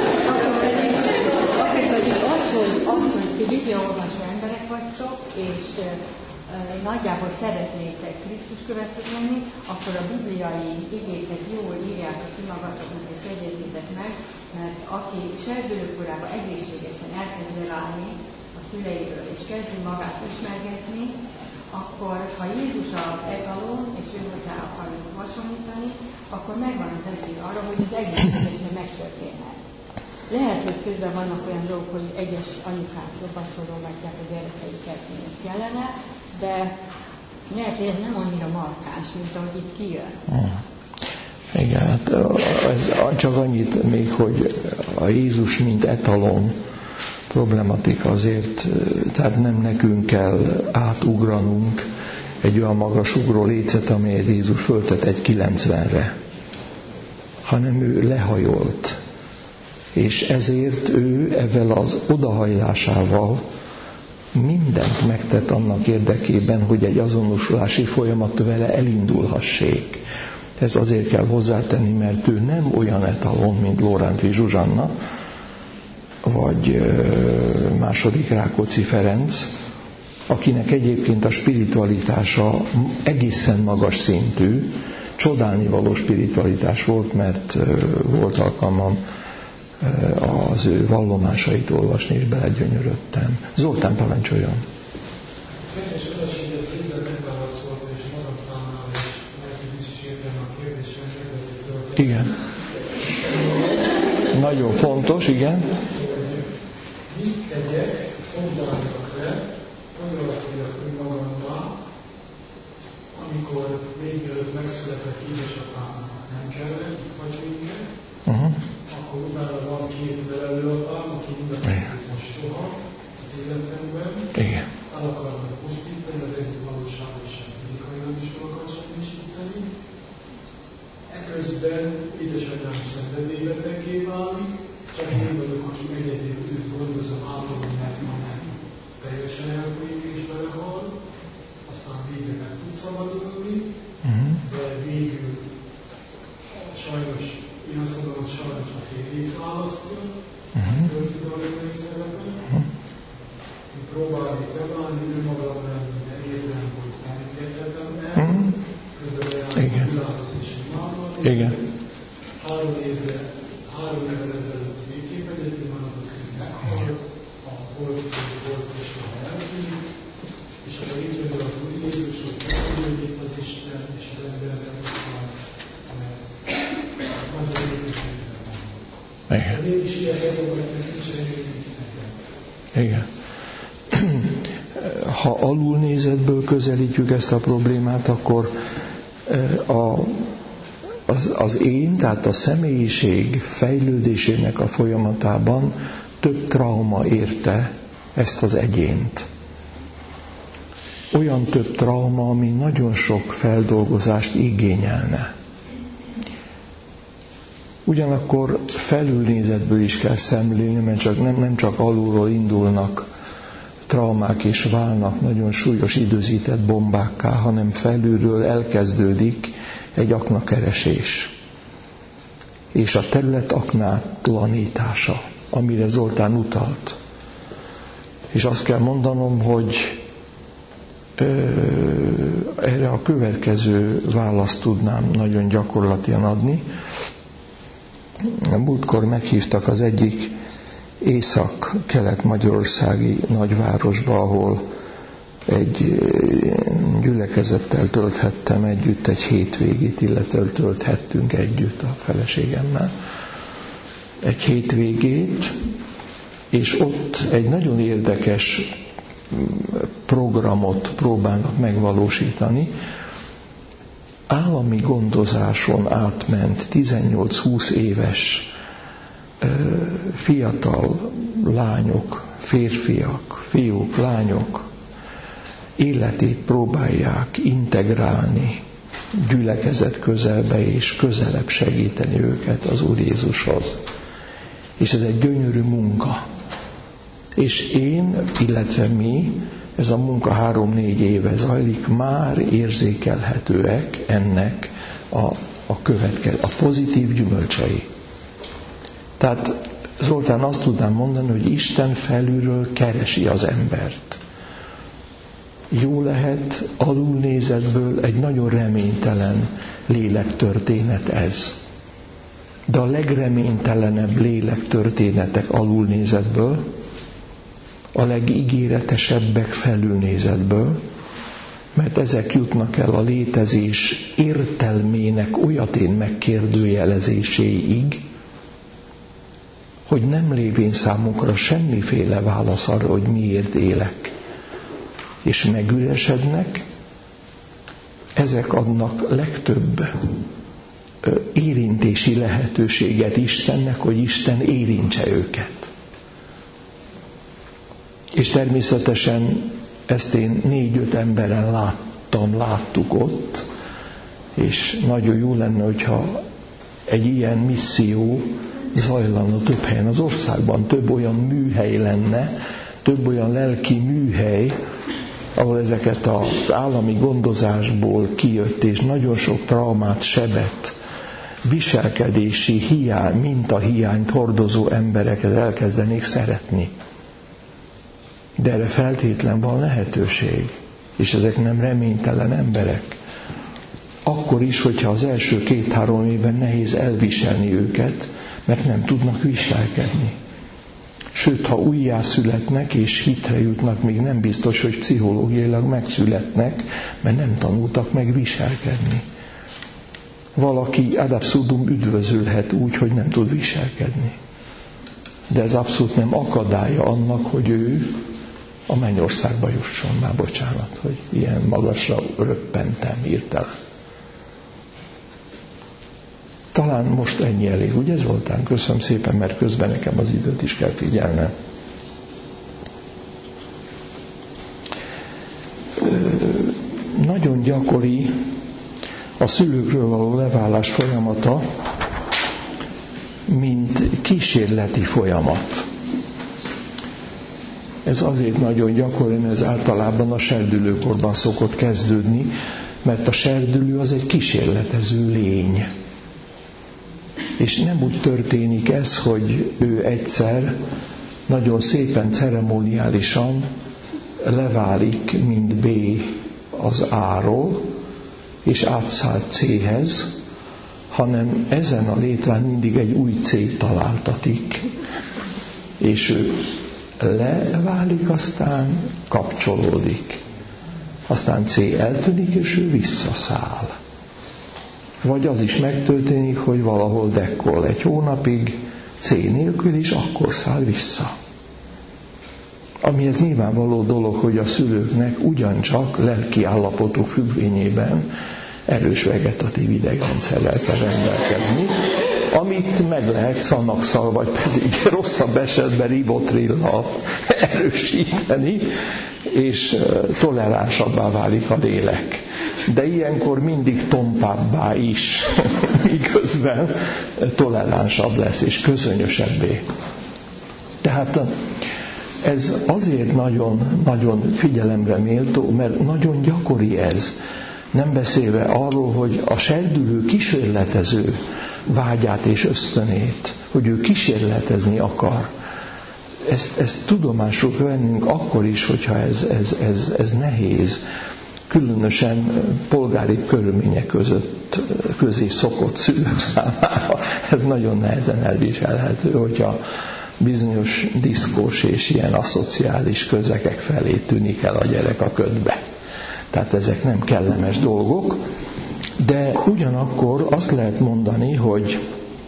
Az, hogy ti bibliaolvasó emberek vagytok, és nagyjából szeretnétek Krisztus követők lenni, akkor a bibliai igéket jól írjátok ki magatoknak és jegyezzétek meg, mert aki serdülőkorában egészségesen elkezd válni a szüleiről, és kezdi magát ismergetni, akkor ha Jézus az etalon, és ő hozzá akarunk hasonlítani, akkor megvan az esély arra, hogy az egészségesen megtörténhet. Lehet, hogy közben vannak olyan dolgok, hogy egyes anyukák jobban szorogatják a gyerekeiket, mint kellene, de lehet, hogy ez nem annyira markáns, mint ahogy itt kijön. Igen, hát ez csak annyit még, hogy a Jézus mint etalon problematika azért, tehát nem nekünk kell átugranunk egy olyan magas ugró lécet, amelyet Jézus föltett egy 90-re, hanem ő lehajolt. És ezért ő ezzel az odahajlásával mindent megtett annak érdekében, hogy egy azonosulási folyamat vele elindulhassék. Ez azért kell hozzátenni, mert ő nem olyan etalon, mint Lóránthy Zsuzsanna, vagy második Rákóczi Ferenc, akinek egyébként a spiritualitása egészen magas szintű, csodálnivaló spiritualitás volt, mert volt alkalmam az ő vallomásait olvasni, és belegyönyörödtem. Zoltán, parancsoljon! Kedves feleséget részben megválaszolta, és magam számára is értem a kérdésben, kérdezik. Igen. Nagyon fontos, igen. Mit tegyek, szolgáljak le, hogy alakuljak önmagammal, amikor még előtt megszületett édesapámnak nem kellett, vagy minket, akkor utána van két nevelőapám, aki mindenki mostoha az életemben, el akarnak pusztítani, az egyik valóságot sem fizikailag is meg akar semmisíteni. Eközben édesanyám szenvedélybeteggé válik, csak én vagyok, aki egyedül őt gondozom általában, mert majdnem teljesen elfolyik és belehal, aztán végre meg tud szabadulni, de végül sajnos, én azt mondom, hogy sajnos a férjét választja, töltük a lényeg szerepet. Én próbálni beválni önmagam lenni, de érzem, hogy nem engedhetem el, közben világot és imádvat. Igen. 3 évvel ezelőtt végképp egyetlen maradok, hogy meghal, a volt és a eltűnik, és akkor itt jön az Úr Jézus, hogy köszönjük az Isten és az emberrel, nagyon érdekes nézem. Igen. Én is ilyen helyzetben, hogy nincs elég nekem. Igen. Ha alulnézetből közelítjük ezt a problémát, akkor az én, tehát a személyiség fejlődésének a folyamatában több trauma érte ezt az egyént. Olyan több trauma, ami nagyon sok feldolgozást igényelne. Ugyanakkor felülnézetből is kell szemlélni, mert nem csak alulról indulnak traumák és válnak nagyon súlyos időzített bombákká, hanem felülről elkezdődik egy aknakeresés. És a terület aknátlanítása, amire Zoltán utalt. És azt kell mondanom, hogy erre a következő választ tudnám nagyon gyakorlatilag adni. Múltkor meghívtak az egyik észak-kelet-magyarországi nagyvárosba, ahol egy gyülekezettel tölthettem együtt egy hétvégét, illetve tölthettünk együtt a feleségemmel egy hétvégét, és ott egy nagyon érdekes programot próbálnak megvalósítani. Állami gondozáson átment 18-20 éves fiatal lányok, férfiak, fiúk, lányok életét próbálják integrálni gyülekezet közelbe és közelebb segíteni őket az Úr Jézushoz. És ez egy gyönyörű munka. És én, illetve mi, ez a munka 3-4 éve zajlik, már érzékelhetőek ennek a pozitív gyümölcsei. Tehát Zoltán, azt tudnám mondani, hogy Isten felülről keresi az embert. Jó lehet alulnézetből egy nagyon reménytelen lélektörténet ez. De a legreménytelenebb lélektörténetek alulnézetből, a legígéretesebbek felülnézetből, mert ezek jutnak el a létezés értelmének olyatén megkérdőjelezéséig, hogy nem lévén számukra semmiféle válasz arra, hogy miért élek, és megüresednek, ezek adnak legtöbb érintési lehetőséget Istennek, hogy Isten érintse őket. És természetesen ezt én 4-5 emberen láttuk ott, és nagyon jó lenne, hogyha egy ilyen misszió zajlana több helyen az országban, több olyan műhely lenne, több olyan lelki műhely, ahol ezeket az állami gondozásból kijött és nagyon sok traumát, sebet, viselkedési hiány, mintahiányt hordozó embereket elkezdenék szeretni. De erre feltétlen van lehetőség, és ezek nem reménytelen emberek. Akkor is, hogyha az első 2-3 évben nehéz elviselni őket, mert nem tudnak viselkedni. Sőt, ha újjászületnek és hitre jutnak, még nem biztos, hogy pszichológiailag megszületnek, mert nem tanultak meg viselkedni. Valaki ad absurdum üdvözölhet úgy, hogy nem tud viselkedni. De ez abszolút nem akadálya annak, hogy ő a mennyországba jusson. Már bocsánat, hogy ilyen magasra röppentem hirtelen. Talán most ennyi elég, ugye Zoltán? Köszönöm szépen, mert közben nekem az időt is kell figyelnem. Nagyon gyakori a szülőkről való leválás folyamata, mint kísérleti folyamat. Ez azért nagyon gyakori, mert ez általában a serdülőkorban szokott kezdődni, mert a serdülő az egy kísérletező lény. És nem úgy történik ez, hogy ő egyszer nagyon szépen ceremoniálisan leválik, mint B az A-ról, és átszáll C-hez, hanem ezen a létrán mindig egy új C találtatik. És ő leválik, aztán kapcsolódik. aztán C eltűnik, és ő visszaszáll. Vagy az is megtörténik, hogy valahol dekkol egy hónapig, C nélkül, és akkor száll vissza. Amihez nyilvánvaló dolog, hogy a szülőknek ugyancsak lelki állapotok függvényében erős vegetatív idegrendszerrel kell rendelkezni, amit meg lehet Xanax-szal, vagy pedig rosszabb esetben ribotrillal erősíteni, és toleránsabbá válik a lélek. De ilyenkor mindig tompábbá is, miközben toleránsabb lesz, és közönösebbé. Tehát ez azért nagyon figyelemre méltó, mert nagyon gyakori ez. Nem beszélve arról, hogy a serdülő kísérletező vágyát és ösztönét, hogy ő kísérletezni akar. Ezt tudomásul vennünk akkor is, hogyha ez nehéz, különösen polgári körülmények közé szokott szülők számára. Ez nagyon nehezen elviselhető, hogyha bizonyos diszkós és ilyen aszociális közegek felé tűnik el a gyerek a ködbe. Tehát ezek nem kellemes dolgok, de ugyanakkor azt lehet mondani, hogy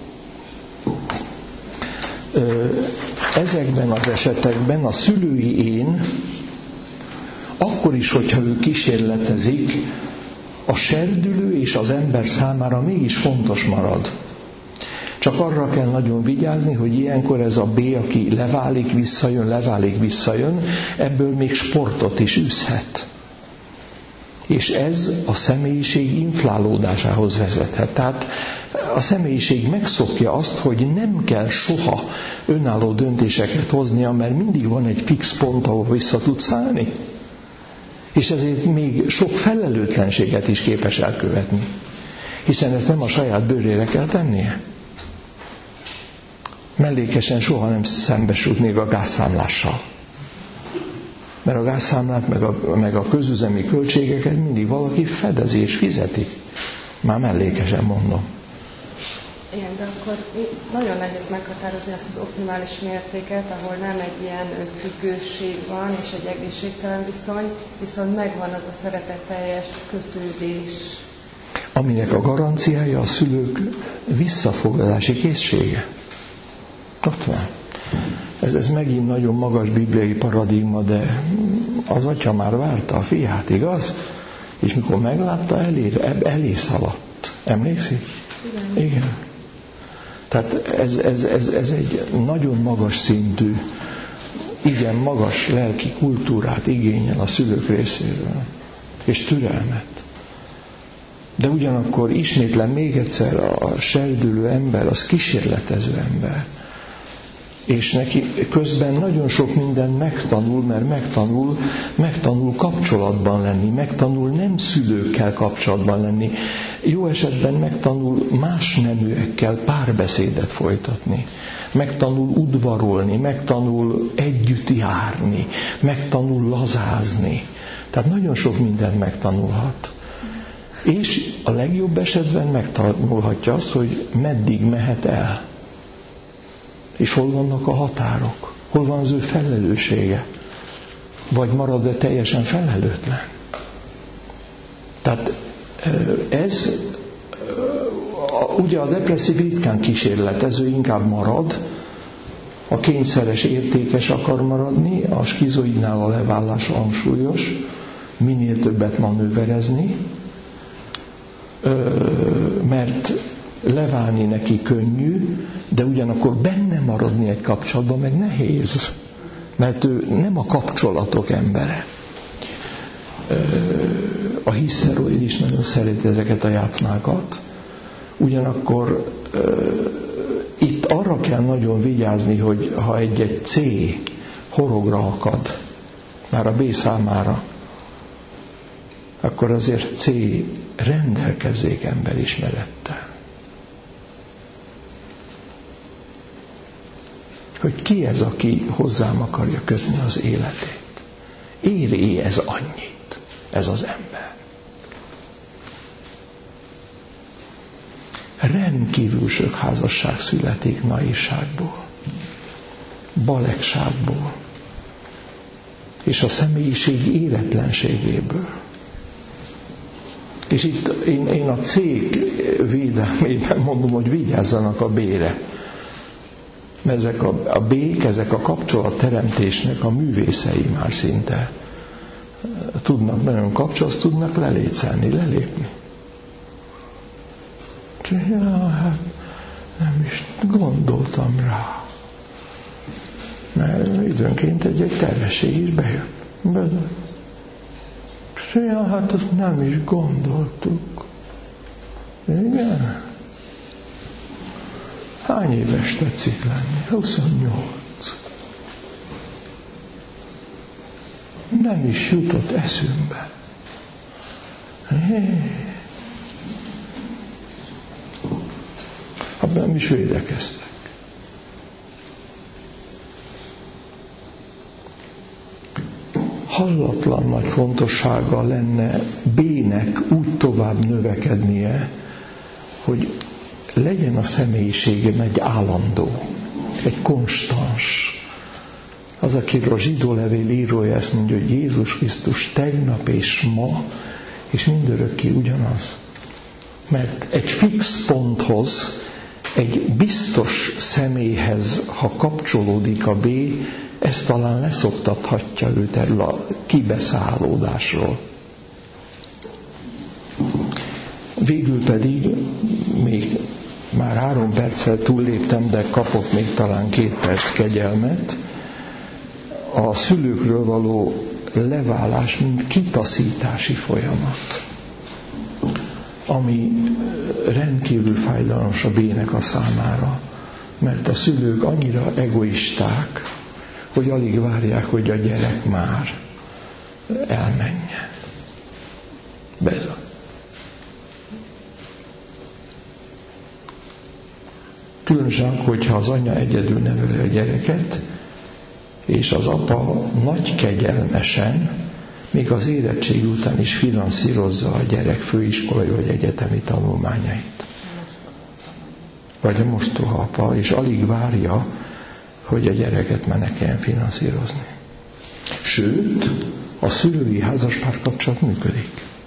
ezekben az esetekben a szülői én, akkor is, hogyha ő kísérletezik, a serdülő és az ember számára mégis fontos marad. Csak arra kell nagyon vigyázni, hogy ilyenkor ez a B, aki leválik, visszajön, ebből még sportot is űzhet. És ez a személyiség inflálódásához vezethet. Tehát a személyiség megszokja azt, hogy nem kell soha önálló döntéseket hoznia, mert mindig van egy fix pont, ahol vissza tudsz állni. És ezért még sok felelőtlenséget is képes elkövetni. Hiszen ezt nem a saját bőrére kell tennie. Mellékesen soha nem szembesült még a gázszámlással. Mert a gázszámlát, meg a közüzemi költségeket mindig valaki fedezi és fizeti. Már mellékesen mondom. Igen, de akkor nagyon nehéz meghatározni azt az optimális mértéket, ahol nem egy ilyen függőség van és egy egészségtelen viszony, viszont megvan az a szeretetteljes kötődés. Aminek a garanciája a szülők visszafogadási készsége. Ott van. Ez megint nagyon magas bibliai paradigma, de az atya már várta a fiát, igaz? És mikor meglátta, elé szaladt. Emlékszik? Igen. Tehát ez egy nagyon magas szintű, igen magas lelki kultúrát igényel a szülők részéről. És türelmet. De ugyanakkor ismétlem még egyszer, a serdülő ember, az kísérletező ember. És neki közben nagyon sok mindent megtanul, mert megtanul kapcsolatban lenni, megtanul nem szülőkkel kapcsolatban lenni. Jó esetben megtanul más neműekkel párbeszédet folytatni. Megtanul udvarolni, megtanul együtt járni, megtanul lazázni. Tehát nagyon sok mindent megtanulhat. És a legjobb esetben megtanulhatja azt, hogy meddig mehet el. És hol vannak a határok? Hol van az ő felelőssége? Vagy marad-e teljesen felelőtlen? Tehát ez, ugye a depresszív ritkán kísérletező, inkább marad, a kényszeres értékes akar maradni, a skizoidnál a levállás hangsúlyos, minél többet manőverezni, mert leválni neki könnyű, de ugyanakkor benne maradni egy kapcsolatban meg nehéz, mert ő nem a kapcsolatok embere. A hiszteroid is nagyon szereti ezeket a játszmákat, ugyanakkor itt arra kell nagyon vigyázni, hogy ha egy C horogra akad, már a B számára, akkor azért C rendelkezzék emberismerettel. Hogy ki ez, aki hozzám akarja kötni az életét. Éri ez annyit, ez az ember. Rendkívül sok házasság születik naivságból, balegságból, és a személyiség éretlenségéből. És itt én a cég védelmében mondom, hogy vigyázzanak a B-re. Mert ezek a B-k, ezek a kapcsolatteremtésnek a művészei már szinte. Tudnak nagyon kapcsolatni, tudnak lelépni. Ja, hát nem is gondoltam rá. Mert időnként egy terhesség is bejött. Ja, hát azt nem is gondoltuk. Igen? Hány éves tetszik lenni? 28. Nem is jutott eszünkbe. Hát nem is védekeztek. Hallatlan nagy fontossága lenne B-nek úgy tovább növekednie, hogy legyen a személyiségem egy állandó, egy konstans. Az, akiről a zsidó levél írója ezt mondja, hogy Jézus Krisztus tegnap és ma, és mindörökké ugyanaz. Mert egy fix ponthoz, egy biztos személyhez, ha kapcsolódik a B, ez talán leszoktathatja őt erről a kibeszállódásról. Végül pedig, még már 3 perccel túlléptem, de kapok még talán 2 perc kegyelmet, a szülőkről való leválás, mint kitaszítási folyamat, ami rendkívül fájdalmas a B-nek a számára, mert a szülők annyira egoisták, hogy alig várják, hogy a gyerek már elmenjen. Bezony. Különösen, hogyha az anya egyedül neveli a gyereket, és az apa nagy kegyelmesen, még az érettség után is finanszírozza a gyerek főiskolai vagy egyetemi tanulmányait. Vagy a mostoha apa, és alig várja, hogy a gyereket már ne kelljen finanszírozni. Sőt, a szülői házaspárkapcsolat működik.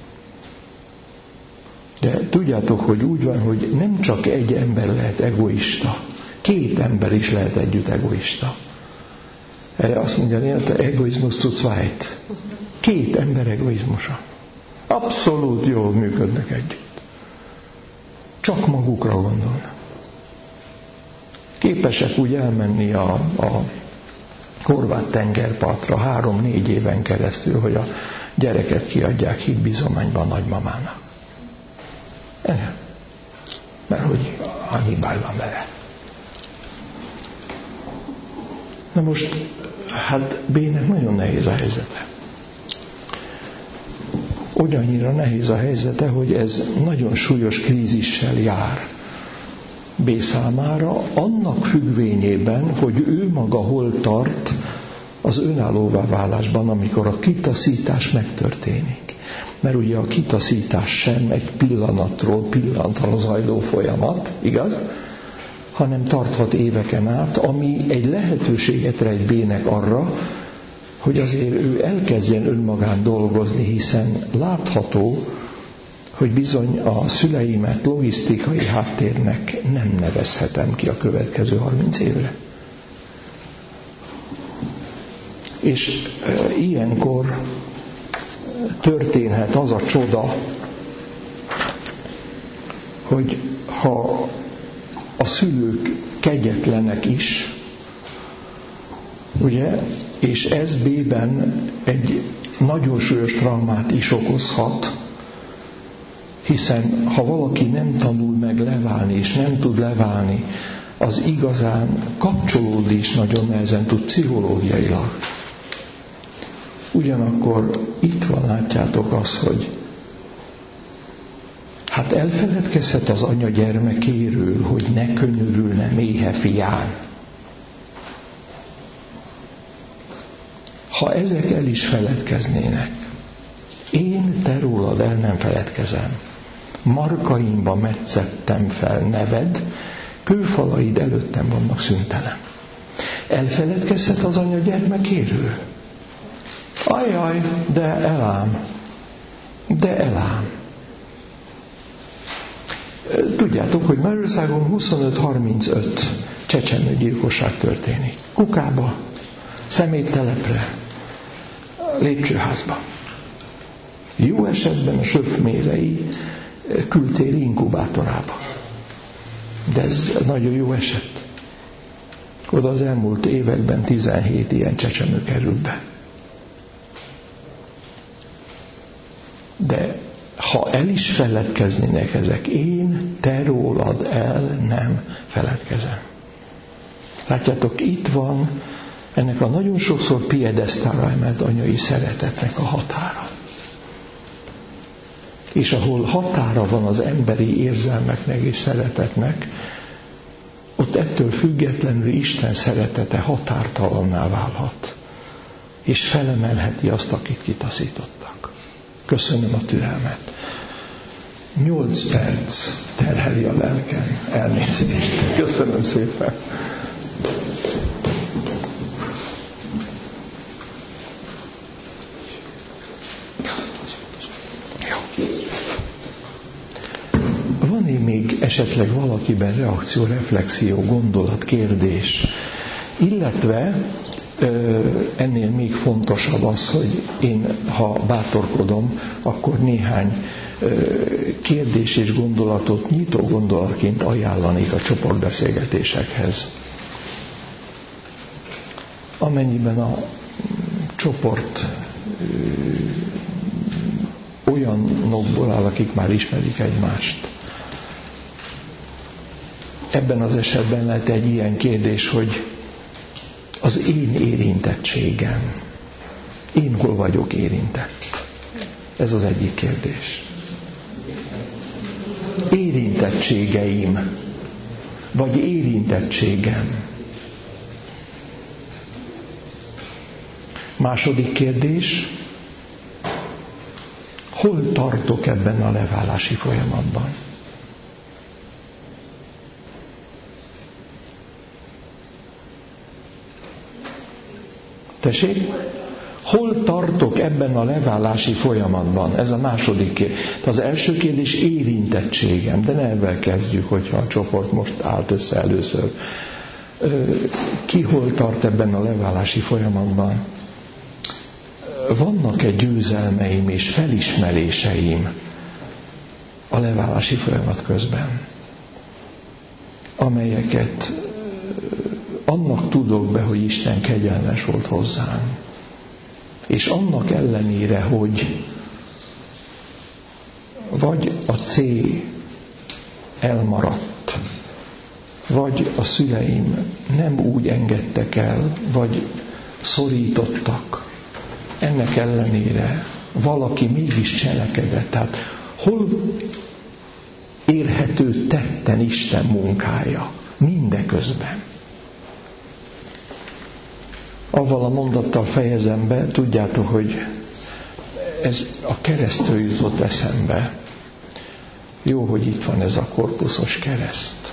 De tudjátok, hogy úgy van, hogy nem csak egy ember lehet egoista, 2 ember is lehet együtt egoista. Erre azt mondja, hogy egoizmus zu zweit. 2 ember egoizmusa. Abszolút jól működnek együtt. Csak magukra gondolnak. Képesek úgy elmenni a horvát tengerpartra 3-4 éven keresztül, hogy a gyereket kiadják hitbizományban nagymamának. Mert hogy annyi baj van vele. Na most, hát B-nek nagyon nehéz a helyzete. Olyannyira nehéz a helyzete, hogy ez nagyon súlyos krízissel jár B számára, annak függvényében, hogy ő maga hol tart az önállóvá válásban, amikor a kitaszítás megtörténik. Mert ugye a kitaszítás sem egy pillanatról pillanatra zajló folyamat, igaz? Hanem tarthat éveken át, ami egy lehetőséget rejt B-nek arra, hogy azért ő elkezdjen önmagán dolgozni, hiszen látható, hogy bizony a szüleimet logisztikai háttérnek nem nevezhetem ki a következő 30 évre. És ilyenkor történhet az a csoda, hogy ha a szülők kegyetlenek is, ugye, és ez B-ben egy nagyon súlyos traumát is okozhat, hiszen ha valaki nem tanul meg leválni, és nem tud leválni, az igazán kapcsolódni is nagyon nehezen tud pszichológiailag. Ugyanakkor itt van, látjátok azt, hogy hát elfeledkezhet az anya gyermekéről, hogy ne könyörülne méhe fián. Ha ezek el is feledkeznének, én te rólad el nem feledkezem. Markaimba metszettem fel neved, kőfalaid előttem vannak szüntelen. Elfeledkezhet az anya gyermekéről? Ajaj, de elám. tudjátok, hogy Magyarországon 25-35 csecsemőgyilkosság történik. Kukába, szeméttelepre, lépcsőházba. Jó esetben a söfmérei kültéri inkubátorába. De ez nagyon jó eset. Oda az elmúlt években 17 ilyen csecsemő került be. De ha el is feledkeznének ezek, én te rólad el nem feledkezem. Látjátok, itt van ennek a nagyon sokszor piedesztára emelt anyai szeretetnek a határa. És ahol határa van az emberi érzelmeknek és szeretetnek, ott ettől függetlenül Isten szeretete határtalanná válhat, és felemelheti azt, akit kitaszítottak. Köszönöm a türelmet. 8 perc terheli a lelkem. Elnézést. Köszönöm szépen. Van-e még esetleg valakiben reakció, reflexió, gondolat, kérdés? Illetve ennél még fontosabb az, hogy én, ha bátorkodom, akkor néhány kérdés és gondolatot nyitó gondolatként ajánlanék a csoportbeszélgetésekhez. Amennyiben a csoport olyanokból áll, akik már ismerik egymást. Ebben az esetben lehet egy ilyen kérdés, hogy az én érintettségem. Én hol vagyok érintett? Ez az egyik kérdés. Érintettségeim, vagy érintettségem. Második kérdés, hol tartok ebben a leválási folyamatban? Tessék? Hol tartok ebben a leválási folyamatban? Ez a második kérdés. Az első kérdés érintettségem, de ne ebben kezdjük, hogyha a csoport most állt össze először. Ki hol tart ebben a leválási folyamatban? Vannak-e győzelmeim és felismeréseim a leválási folyamat közben, amelyeket annak tudok be, hogy Isten kegyelmes volt hozzám. És annak ellenére, hogy vagy a C elmaradt, vagy a szüleim nem úgy engedtek el, vagy szorítottak, ennek ellenére valaki mégis cselekedett. Tehát hol érhető tetten Isten munkája mindeközben? Avval a mondattal fejezem be, tudjátok, hogy ez a keresztről jutott eszembe. Jó, hogy itt van ez a korpuszos kereszt.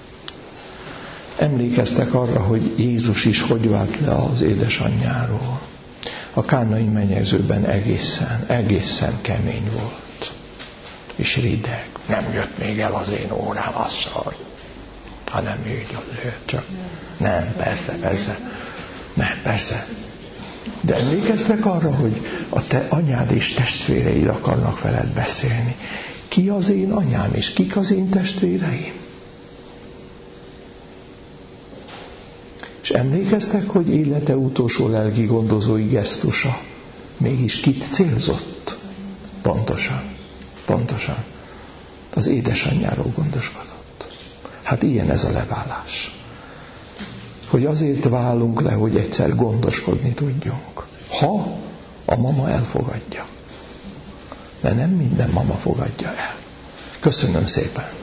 Emlékeztek arra, hogy Jézus is hogy vált le az édesanyjáról. A kánai menyegzőben egészen kemény volt. És rideg. Nem jött még el az én órám, asszony. Hanem így azért csak. Nem, persze. Nem, persze. De emlékeztek arra, hogy a te anyád és testvéreid akarnak veled beszélni. Ki az én anyám, és kik az én testvéreim? És emlékeztek, hogy élete utolsó lelki gondozói gesztusa mégis kit célzott? Pontosan. Az édesanyjáról gondoskodott. Hát ilyen ez a leválás. Hogy azért válunk le, hogy egyszer gondoskodni tudjunk. Ha a mama elfogadja. De nem minden mama fogadja el. Köszönöm szépen.